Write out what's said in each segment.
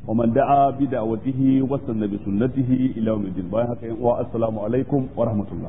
ومن دعا بدعوته واستنى بسنته إلى يوم الدين. السلام عليكم ورحمة الله.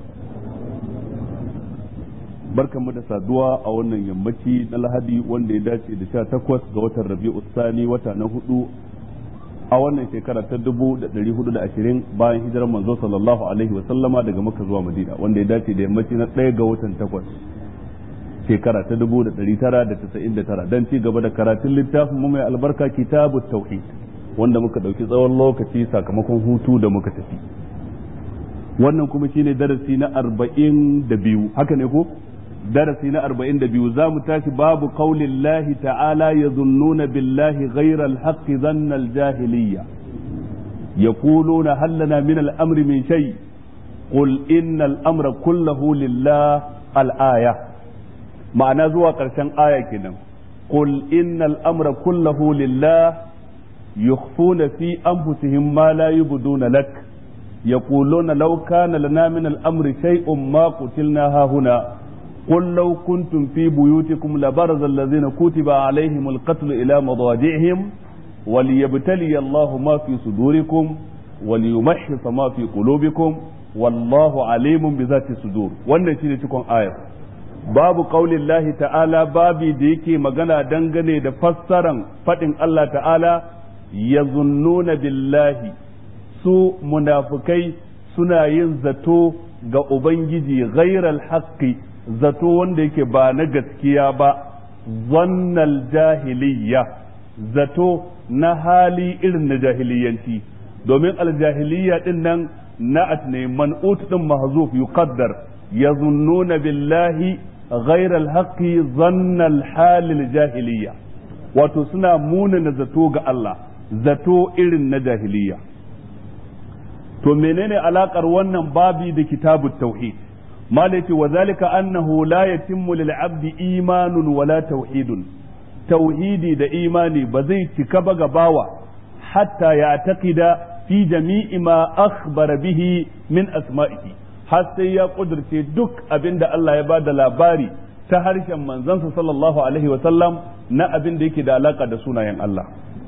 barkanmu da saduwa a wannan yammaci na Lahadi wanda ya dace da 18 ga watan Rabi'u Sani wata na 4 a wannan shekara ta 1420 bayan hijirar manzo sallallahu alaihi wa sallama daga Makka zuwa Madina, wanda ya dace da yammaci na 1 ga watan 8 shekara ta 1999 dan ci gaba da karatun littafin mu mai albarka Kitabut Tauhid, wanda muka dauki tsawon lokaci sakamakon hutu da muka tafi. Wannan kuma shine darasi na 42, haka ne ko? darasi na 42 za mu tashi babu qaulillahi ta'ala yazunnuna billahi ghayra al-haqqi dhanna al-jahiliyya yaquluna hal lana min al-amri min shay qul inna al-amra kulluhu lillah al-aya. ma'ana zuwa karshen aya kenan, qul inna al-amra kulluhu lillah yukhfuna fi anfusihim ma la yubduna lak yaquluna law kana lana min al-amri shay'un ma qutilna ha huna قل لو كنتم في بيوتكم لبرز الذين كتب عليهم القتل إلى مضاجعهم وليبتلي الله ما في صدوركم وليمحص ما في قلوبكم والله عليم بذات الصدور. wannan shine cikon ayar. babu qaulillahi ta'ala, babi da yake magana dangane da fassaran fadin Allah ta'ala yazunnuna billahi, su munafikai suna yin zato ga ubangiji ghairal haqqi, zato wanda yake ba na gaskiya ba, zannal jahiliya, zato na hali irin na jahiliyanci, domin aljahiliya din nan na'at ne man'ut din mahzuf yuqaddar, yazunnuna billahi ghayra alhaqi zannal halil jahiliya, wato suna munana zato ga Allah, zato irin na jahiliya. To menene alakar wannan babi da kitabut tauhid? malaki wa zalika annahu la yatimmu lil abdi imanun wala tauhidun, tauhidi da imani ba zai cika ba ga bawa hatta ya taqida fi jami'i ma akhbara bihi min asma'ihi, har sai ya kudurce duk abinda Allah ya bada labari ta harshen manzansa sallallahu alaihi wa sallam na abin da yake da alaka da sunayen Allah,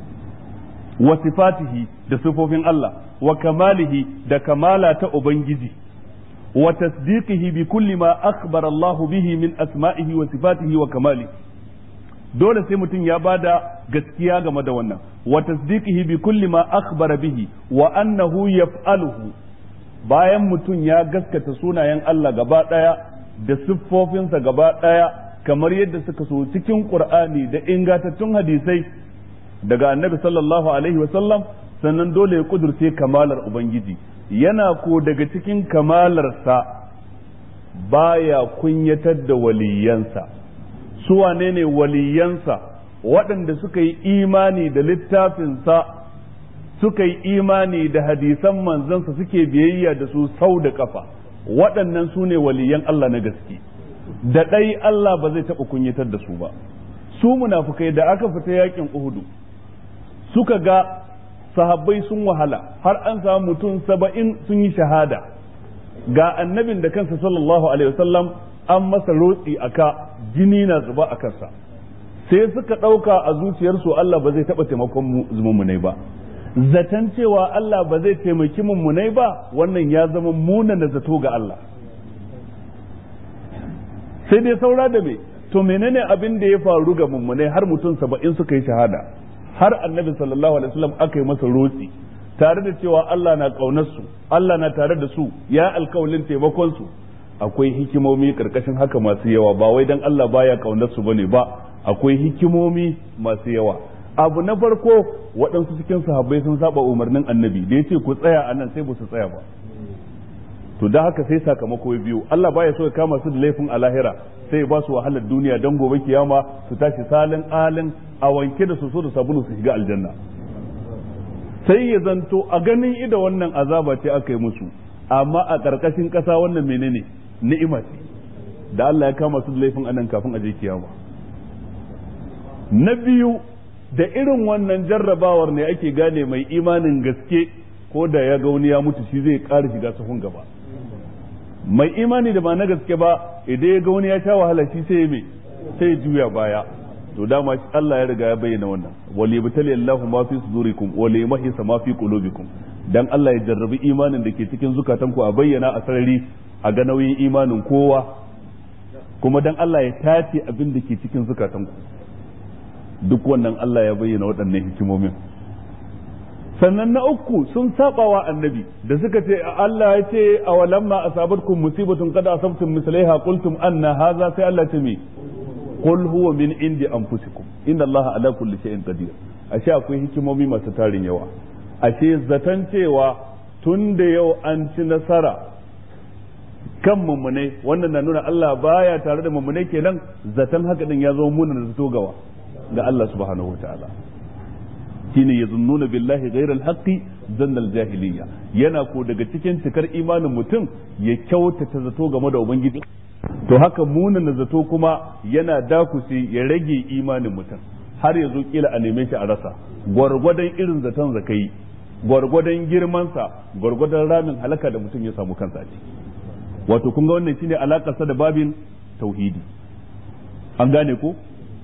wa sifatihi da sifofin Allah, wa kamalihi da kamala ta ubangiji, wa tasdiqihi bi kulli ma akhbara Allah bihi min asma'ihi wa sifatihi wa kamalihi. dole sai mutum ya bada gaskiya game da wannan, wa tasdiqihi bi kulli ma akhbara bihi wa annahu yaf'aluhu, bayan mutum ya gaskata sunayen Allah gaba daya da siffofinsa gaba daya kamar yadda suka so cikin Qur'ani da ingantattun hadisai daga Annabi sallallahu alaihi wa sallam, sannan dole ya kudurce kamalar ubangiji. yana ko daga cikin kamalarsa baya kunyatar da waliyansa. su wane ne waliyansa? waɗanda suka yi imani da littafinsa, suka yi imani da hadisan manzansa, suke biyayya da su sau da kafa, waɗannan su ne waliyan Allah na gaske, da ɗai Allah ba zai taɓa kunyatar da su ba. su munafukai da aka fita yakin Uhudu suka ga sahabbai sun wahala, har an samu mutum 70 sun yi shahada, ga annabin da kansa sallallahu alaihi wasallam an masa rotsi aka, jini na zuba a kansa, sai suka ɗauka a zuciyarsu Allah ba zai taɓa taimakon mummunai ba, zaton cewa Allah ba zai taimaki mummunai ba, wannan ya zama munana zato ga Allah. sai dai saura da me? to menene abin da ya faru ga mummunai har mutum 70 suka yi shahada, har annabi sallallahu alaihi wasallam aka yi masa rotsi, tare da cewa Allah na kaunar su, Allah na tare da su, ya alkawalin taimakon su. akwai hikimomi karkashin haka masu yawa, ba wai dan Allah baya kaunar su bane ba, akwai hikimomi masu yawa. abu na farko, waɗansu cikin sahabbai sun saba umarnin annabi da yace ku tsaya anan, sai ba su tsaya ba. to da haka sai sakamako biyu, Allah baya so ya kama su da laifin a lahira, sai ya ba su wahalar duniya dan gobe kiyama su tashi salin alin a wanke da su so da sabulu su shiga aljanna. sai ya zanto a ganin ida wannan azaba ce aka yi musu, amma a ƙarƙashin ƙasa wannan menene? ni'ima ce da Allah ya kama su da laifin anan kafin a je kiyama. na biyu, da irin wannan jarrabawar ne ake gane mai imanin gaske, ko da ya ga wani ya mutu shi zai ƙara shiga sahun gaba. mai imani da ba na gaske ba, idan ya ga wani ya sha wahala shi sai ya juya baya. to dama Allah ya riga ya bayyana wannan wali bitali Allahu ma fi sudurikum wali mahisa ma fi qulubikum dan Allah ya jarrabi imanin da ke cikin zukatanku a bayyana a sarari a ga nauyin imanin kowa kuma dan Allah ya tace abin da ke cikin zukatanku duk wannan Allah ya bayyana waɗannan hikimomin sannan na uku sun sabawa annabi da suka ce Allah ya ce awalamma asabatkum musibatun qad asabtum mislaiha qultum anna hadha sai Allah ce me qul huwa min indi anfusikum inna Allah ala kulli shay'in qadir ashe akwai hikimomi masu tarin yawa ashe zaton cewa tun da yau an ci nasara kan mummune wannan na nuna Allah baya tare da mummune kenan zaton haka din ya zo muna zato gawa ga Allah subhanahu wataala shine yazunnuna billahi ghayral haqqi zannal jahiliya yana ko daga cikin cikar imanin mutum ya kyautata zato game da ubangiji to haka munana zato kuma yana dakushe ya rage imanin mutum har ya zo kila a neme shi a rasa gwargwadon irin zaton zakai gwargwadon girmansa gwargwadon ramin halaka da mutum ya samu kansa a ciki wato kun ga wannan shine alakarsa da babin tauhidi an gane ko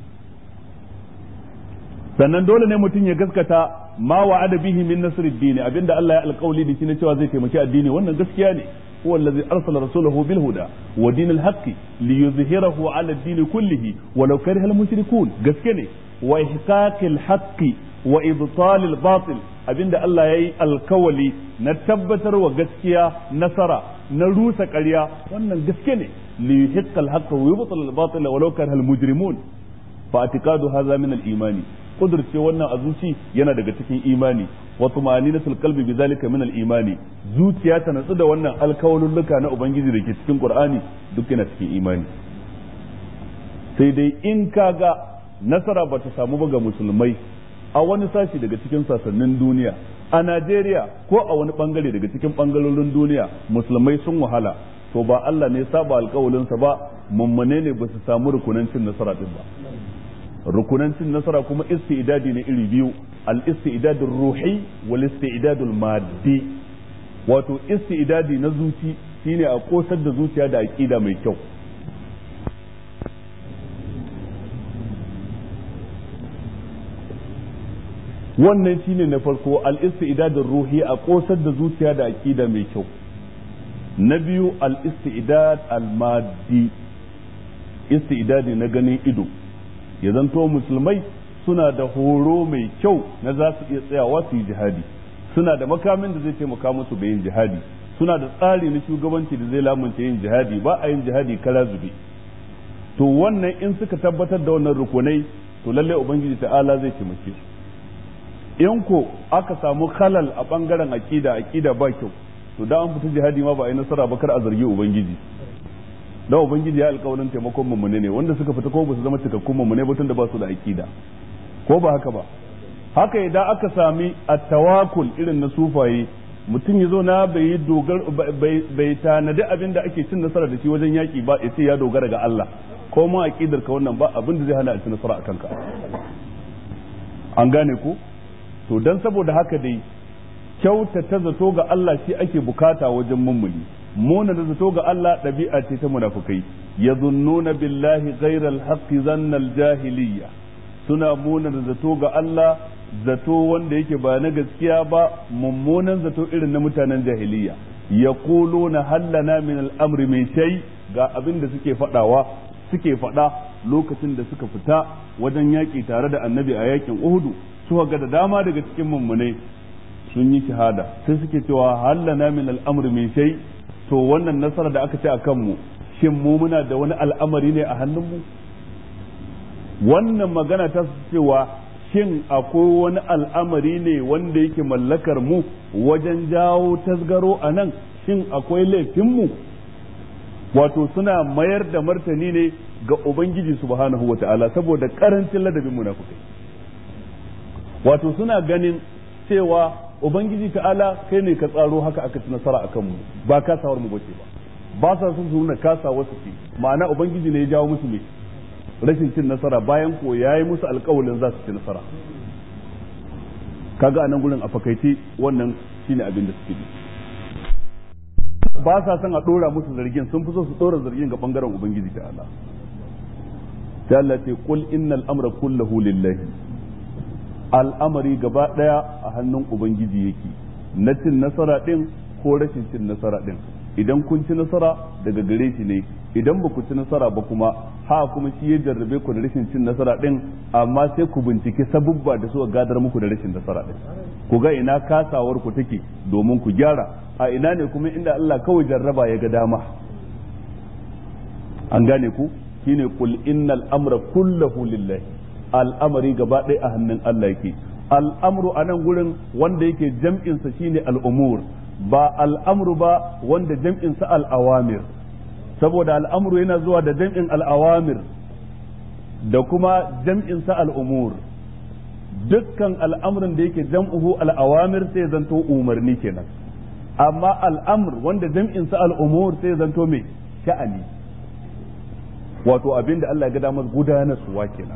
sannan dole ne mutum ya gaskata ma wa'ada bihi min nasrid din abinda Allah ya alƙawli da shi ne cewa zai taimaki addini wannan gaskiya ne huwa allazi arsala rasulahu bil huda wa dinil haqqi liyuzhirahu ala ad-din kullihi walau kariha al mushrikun gaskiya ne wa ihqaqil haqqi wa ibtalil batil abinda Allah yayi alkawali na tabbatar wa gaskiya nasara na rusa ƙarya wannan gaskiya ne liyuhiqqal haqqa wa yubtil batil walau kariha al mujrimun fa i'tiqadu hadha min al imani kudurce wannan a zuci yana daga cikin imani wa tumaninatul qalbi bizalika min al-imani zuciya ta natsu da wannan alkawalulluka na ubangiji da ke cikin qur'ani duk yana cikin imani sai dai in kaga nasara bata samu ba ga musulmai a wani sashi daga cikin sassanin duniya a Najeriya ko a wani bangare daga cikin bangarorin duniya musulmai sun wahala to ba Allah ne saba alkawalinsa ba mummune ne ba su samu rukunancin nasara din ba rukunancin nasara kuma istidadi ne iri biyu al-istidadur ruhi wal istidadul maddi wato istidadi na zuci shine a kosar da zuciya da aqida mai kyau wannan shine na farko al-istidadur ruhi a kosar da zuciya da aqida mai kyau na biyu al-istidad al-maddi istidadi na ganin ido ya zanto musulmai suna da horo mai kyau na za su iya tsayawa su yi jihadi suna da makamin da zai taimaka musu da yin jihadi suna da tsari na shugabanci da zai lamunce yin jihadi ba a yin jihadi kala zube to wannan in suka tabbatar da wannan rukunai to lalle ubangiji ta'ala zai taimake su in ko aka samu khalal a bangaren aqida ba kyau to da an fita jihadi ma ba a yi nasara ba kar a zargi ubangiji da ubangiji ya alƙawarin taimakon mummune ne wanda suka fita ko ba su zama cikakkun mummune ba tunda ba su da aqida ko ba haka ba haka idan aka sami at-tawakkul irin na sufaye mutum yazo na bai bai tanadi abin da ake cin nasara da shi wajen yaki ba yace ya dogara ga Allah ko ma aqidar ka wannan ba abin da zai hana a cin nasara akan ka an gane ko to dan saboda haka dai kyautata zato ga Allah shi ake bukata wajen mummuni muna da zato ga Allah ɗabi'a ce ta munafukai yazunnuna billahi ghayral haqqi zannal jahiliyya suna muna da zato ga Allah zato wanda yake ba na gaskiya ba mummunan zato irin na mutanen jahiliyya yaquluna hallana min al-amri min shay ga abin da suke faɗa lokacin da suka fita wajen yaƙi tare da annabi a yaƙin Uhudu suka ga da dama daga cikin mummunai sun yi shahada sai suke cewa hallana min al-amri min shay to wannan nasara da aka ce a kanmu shin mu muna da wani al'amari ne a hannunmu wannan magana ta cewa shin akwai wani al'amari ne wanda yake mallakar mu wajen jawo tasgaro a nan shin akwai laifinmu wato suna mayar da martani ne ga ubangiji subhanahu wata'ala saboda karancin ladabin munafikai wato suna ganin cewa ubangiji ta'ala kai ne ka tsaro haka aka ci nasara akan mu ba kasawar mu bace ba sa son su nuna kasawar su ce ma'ana ubangiji ne ya jawo musu ne rashin cin nasara bayan ko yayi musu alƙawarin za su ci nasara kaga anan gurin a fakaice wannan shine abin da suke yi ba sa son a dora musu zargin sun fi so su dora zargin ga bangaren ubangiji ta'ala sai Allah ce qul innal amra kulluhu lillahi, al'amari gaba daya a hannun ubangiji yake, na cin nasara din ko rashin cin nasara din. Idan kun ci nasara daga gare shi ne, idan ba ku ci nasara ba kuma kuma shi ya jarrabe ku da rashin cin nasara din, amma sai ku binciki sabubba da suka gadar muku da rashin nasara din, ku ga ina kasawar ku take domin ku gyara, a ina ne kuma inda Allah kawai jarraba ya ga dama. An gane ku, shine qul innal amra kulluhu lillahi, al'amari gaba ɗaya a hannun Allah yake. Al'amru a nan gurin wanda yake jam'insa shine al'umur, ba al'amru ba wanda jam'insa al'awamir, saboda al'amru yana zuwa da jam'in al'awamir da kuma jam'insa al'umur. Dukkan al'amrin da yake jam'uhu al'awamir sai zanto umarni kenan, amma al'amr wanda jam'insa al'umur sai zanto mai sha'ani, wato abinda Allah ya ga damar gudanarwa kenan.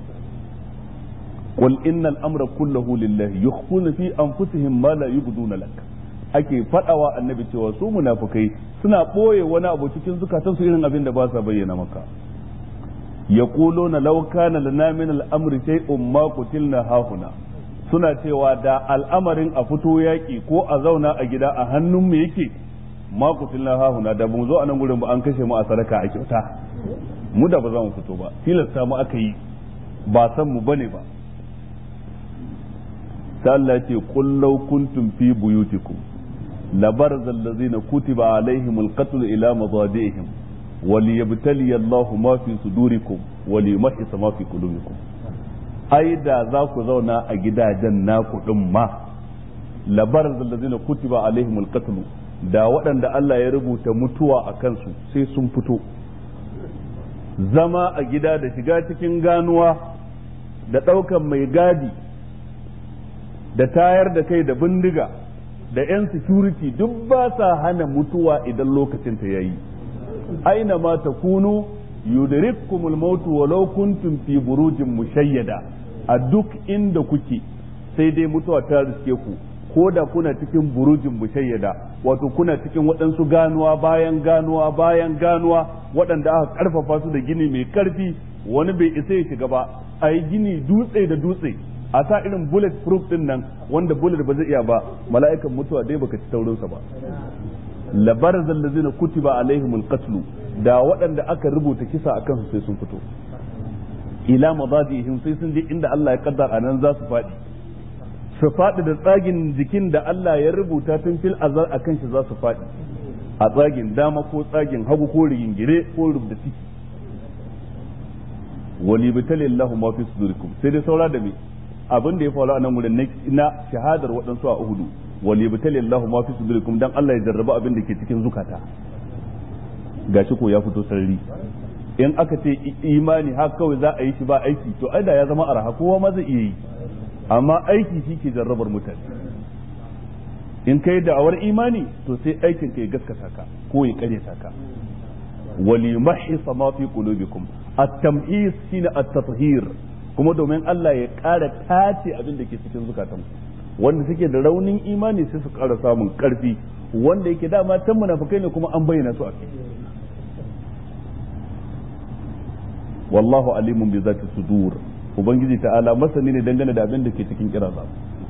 قل إن الأمر كله لله يخفون في أنفسهم ما لا يبدون لك. ake fadawa annabi cewa su munafikai suna boye wani abu cikin zukatansu irin abin da ba sa bayyana maka. Yaquluna law kana lana min al-amri shay'un ma qutilna hahuna, suna cewa da al'amarin a fito yaki ko a zauna a gida a hannun mu yake, ma qutilna hahuna, da mu zo a nan gurin ba an kashe mu a sadaka a kyauta, mu da ba za mu fito ba, tilasta mu aka yi, ba san mu bane ba. sai Allah ce qul law kuntum fi buyutikum labarza allazina kutiba alaihimul qatl ila madajihim waliyabtali Allahu ma fi sudurikum waliyumahhis ma fi qulubikum. ai da za ku zauna a gidajen naku din ma, labarza allazina kutiba alaihimul qatl, da waɗanda Allah ya rubuta mutuwa a kansu sai sun fito. Zama a gida da shiga cikin ganuwa da ɗaukan mai gadi da tayar da kai da bindiga da 'yan security duk ba sa hana mutuwa idan lokacin ta yayi. aina ma takunu yudrikkumul maut walau kuntum fi burujin mushayyada, a duk inda kuke sai dai mutuwa ta riske ku, ko da kuna cikin burujin mushayyada, wato kuna cikin waɗansu ganuwa bayan ganuwa bayan ganuwa waɗanda aka karfafa su da gini mai karfi, wani bai isa ya shiga ba, a yi gini dutse da dutse, a sa irin bullet proof din nan wanda bullet ba zai iya ba, mala'ikan mutuwa dai baka ci taurinsa ba. labarzal ladzina kutiba alaihimul qatl, da waɗanda aka rubuta kisa akan su sai sun fito. ila madadihim, sai sun je inda Allah ya kaddara anan za su faɗi, su faɗi da tsagin jikin da Allah ya rubuta tun fil azal akan shi za su faɗi, a tsagin dama ko tsagin hagu ko rigingire ko rubda ciki. wali bitalillahu ma fi sudurikum, sai dai saura da me abin da ya faru a nan wurin na shahadar waɗansu a Uhudu, wali bitalillahu ma fi sudurikum, dan Allah ya jarraba abin da ke cikin zukata. gashi ko ya fito sarari. in aka ce imani haka kawai za a yi shi ba aiki, to ai da ya zama arha, kowa ma zai iya yi, amma aiki shi ke jarrabar mutane. in kai da'awar imani to sai aikin ka ya gaskata ka ko ya karyata ka. wali mahisa ma fi qulubikum, at-tamhis shine at-tathhir, kuma domin Allah ya ƙara tace abin da ke cikin zukatan wanda suke da raunin imani sai su ƙara samun ƙarfi, wanda yake dama tan munafikai ne kuma an bayyana su a kai. wallahu alimun bi zati sudur, ubangiji ta'ala masani ne dangane da abin da ke cikin kiraza.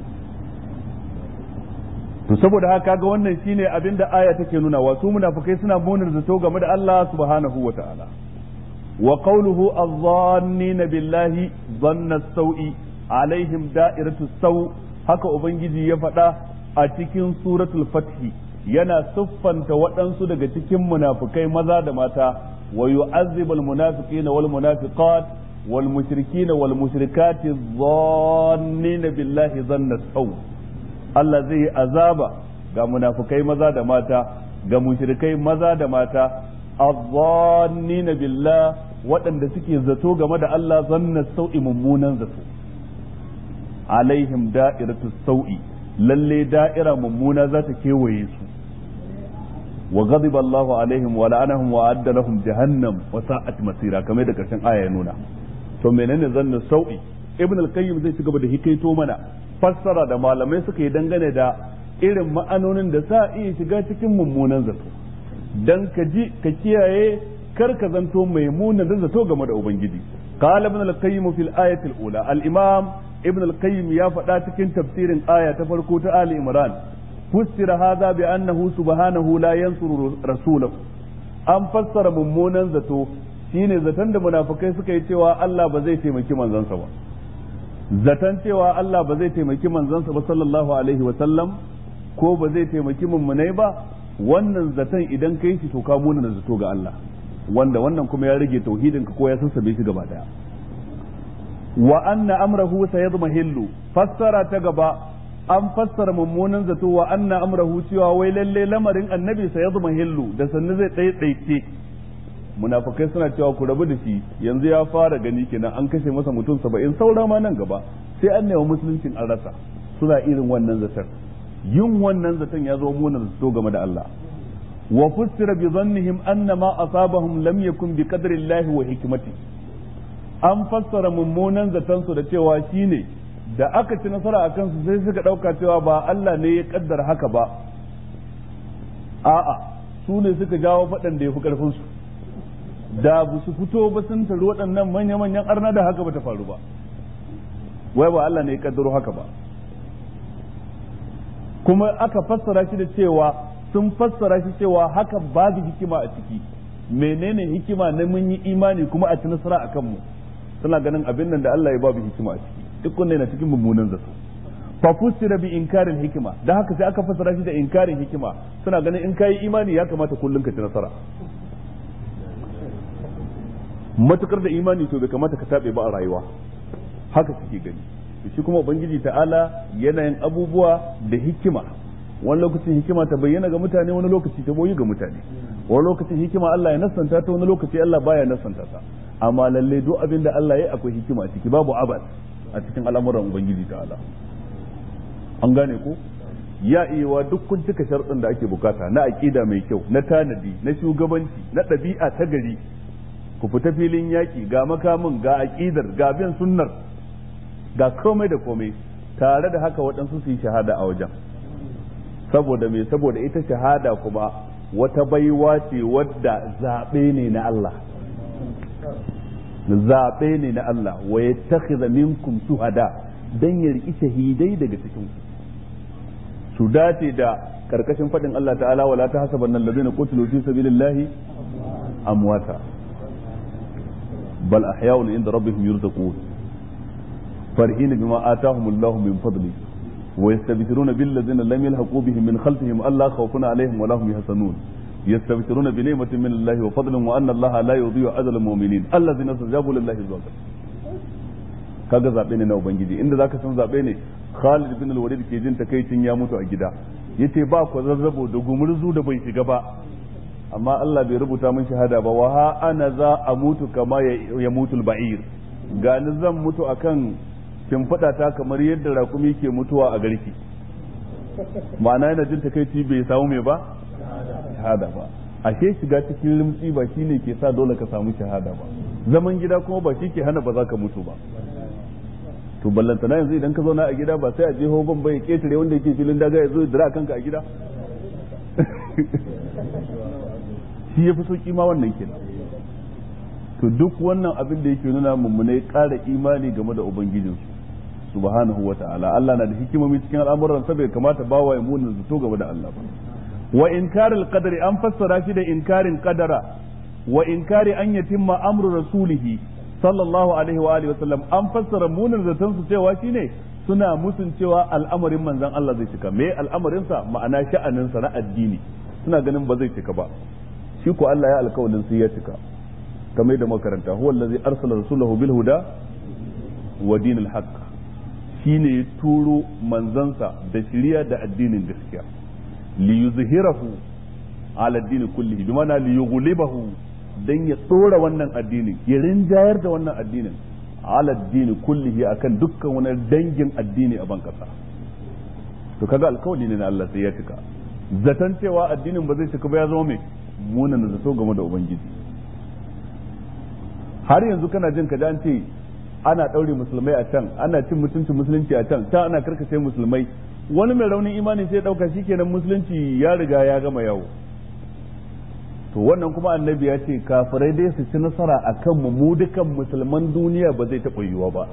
to saboda haka ga wannan shine abin da aya take nuna, wasu munafikai suna munar zato game da Allah subhanahu wa ta'ala. wa qawluhu adh-dhannina billahi dhanna as-sawi alaihim da'iratu as-saw, haka ubangiji ya faɗa a cikin suratul fath, yana siffanta waɗansu daga cikin munafikai maza da mata, wa yu'azzibu al-munafiqina wal munafiqat wal mushrikina wal mushrikati dhannina billahi dhanna as-saw. Allah zai yi azaba ga munafikai maza da mata, ga mushrikai maza da mata, adh-dhannina billah, waɗanda suke zato game da Allah zanna sau'i, mummunan zato. alaihim da'iratu sau'i, lalle da'ira mummuna za ta kewaye su. wa ghadiba Allahu alaihim wa la'anahum wa adda lahum jahannam wa sa'at masira, kamar da karshen aya ya nuna. to menene zanna sau'i? ibn al-qayyim zai ci gaba da hikaito mana fassara da malamai suka yi dangane da irin ma'anonin da sa iya shiga cikin mummunan zato, dan ka ji ka kiyaye kar ka zanto mai munan zato game da ubangiji. قال ابن القيم في الآية الأولى الإمام ابن القيم يا فتاتك تفسير آية تفرقوت آل إمران فسر هذا بأنه سبحانه لا ينصر رسوله أم فسر ممونا ذاته shine zaton da munafikai suka yi cewa Allah ba zai taimaki manzansa ba zaton cewa Allah ba zai taimaki manzansa ba sallallahu alaihi wa sallam ko ba zai taimaki mummunai ba wannan zaton idan kai shi to ka muna zato ga Allah wanda wannan kuma ya rage tauhidin ka ko ya sassabe shi gaba daya wa anna amrahu sayadmahillu fassara ta gaba an fassara mummunan zato wa anna amrahu cewa wai lalle lamarin annabi sayadmahillu da sanne zai daidaice munafikai suna cewa ku rabu da shi yanzu ya fara gani kenan an kashe masa mutum 70 saura ma nan gaba sai an nemi musuluncin an rasa suna irin wannan zaton yin wannan zaton ya zo munan zato game da Allah wa fassara bi dhannihim anna ma asabahum lam yakun bi qadri Allah wa hikmati an fassara mummunan zaton su da cewa shine da aka ci nasara akan su sai suka dauka cewa ba Allah ne ya kaddara haka ba a'a su ne suka jawo fadan da yafi karfin su da bu su fito ba sun taru waɗannan manya-manyan arna da haka ba ta faru ba wai ba Allah ne ya kaddaro haka ba kuma aka fassara shi da cewa sun fassara shi cewa haka babu hikima a ciki menene hikima na mun yi imani kuma a ci nasara a kanmu suna ganin abin nan da Allah ya babu hikima a ciki duk wanne na cikin mummunan zato fa fusira bi inkarin hikima da haka sai aka fassara shi da inkarin hikima suna ganin in kai imani ya kamata kullun ka ci nasara matukar da imani to bai kamata ka tabe ba a rayuwa haka suke gani shi kuma ubangiji ta'ala yanayin abubuwa da hikima wani lokacin hikima ta bayyana ga mutane wani lokaci ta boyi ga mutane wani lokacin hikima Allah ya nasanta ta wani lokaci Allah baya nasanta ta amma lalle duk abin da Allah ya akwai hikima a ciki babu abad a cikin al'amuran ubangiji ta'ala an gane ko ya iya duk kun cika sharɗin da ake bukata na aqida mai kyau na tanadi na shugabanci na ɗabi'a ta gari ku fita filin yaki ga makamin ga aqidar ga bin sunnar ga komai da komai tare da haka waɗansu su yi shahada a wajen saboda me saboda ita shahada kuma wata baiwa ce wadda zaɓe ne na Allah zaɓe ne na Allah wa yattakhidha minkum shuhada dan ya riki shahidai daga cikin ku su dace da karkashin fadin Allah ta'ala wala tahsabanna alladhina qutilu fi sabilillahi amwata bal ahya'un inda rabbihim yurzaqun فرحين بما آتاهم الله من فضله ويستبشرون بالذين لم يلحقوا بهم من خلفهم ألا خوف عليهم ولا هم يحزنون يستبشرون بنعمة من الله وفضل وأن الله لا يضيع أجر المؤمنين الذين استجابوا لله الزواج kaga zabe ne na ubangiji inda zaka san zabe ne Khalid bin al-Walid ke jin takeicin ya mutu a gida yace ba ku zazzabo da gumurzu da bai shiga ba amma Allah bai rubuta min shahada ba wa ha ana za a mutu kama ya mutu al-ba'ir gani zan mutu akan shimfiɗa ta kamar yadda rakumi ke mutuwa a garki ma'ana yana jin takaici bai samu mai ba shahada ba ashe shiga cikin limtsi ba shine ke sa dole ka samu shahada ba zaman gida kuma ba shi ke hana ba za ka mutu ba to ballantana yanzu idan ka zauna a gida ba sai a jeho ban bai ketare wanda yake filin daga ya zo dira kanka a gida shi ya fi sauki ma wannan kenan to duk wannan abin da yake nuna mummunai ƙara imani game da ubangijinsu subhanahu wa ta'ala Allah na da hikimomi cikin al'amuran sa bai kamata bawa ya munin zato game da Allah ba wa inkaril qadari an fassara shi da inkarin qadara wa inkari an yatimma amru rasulihi sallallahu alaihi wa alihi wasallam an fassara munin zaton su cewa shine suna musun cewa al'amarin manzon Allah zai cika me al'amarin sa ma'ana sha'anin sa na addini suna ganin ba zai cika ba shi ko Allah ya alƙawarin sai ya cika kamar da makaranta huwa allazi arsala rasulahu bil huda wa dinil haqq shine ya turo manzansa da shiriya da addinin gaskiya li yuzhirahu ala addini kullihi bi ma'ana li yughlibahu dan ya tsora wannan addinin ya rinjayar da wannan addinin ala addini kullihi akan dukkan wani dangin addini a ban kasa to kaga alkawari ne na Allah sai ya cika zaton cewa addinin ba zai cika ba ya zama mai munan zato game da ubangiji har yanzu kana jin kaji an ce ana ɗaure musulmai a can ana cin mutuncin musulunci a can ana karkace musulmai wani mai raunin imani sai ɗauka shikenan musulunci ya riga ya gama yawo to wannan kuma annabi ya ce kafirai dai su ci nasara akan mu dukan musulman duniya ba zai taɓa yiwuwa ba.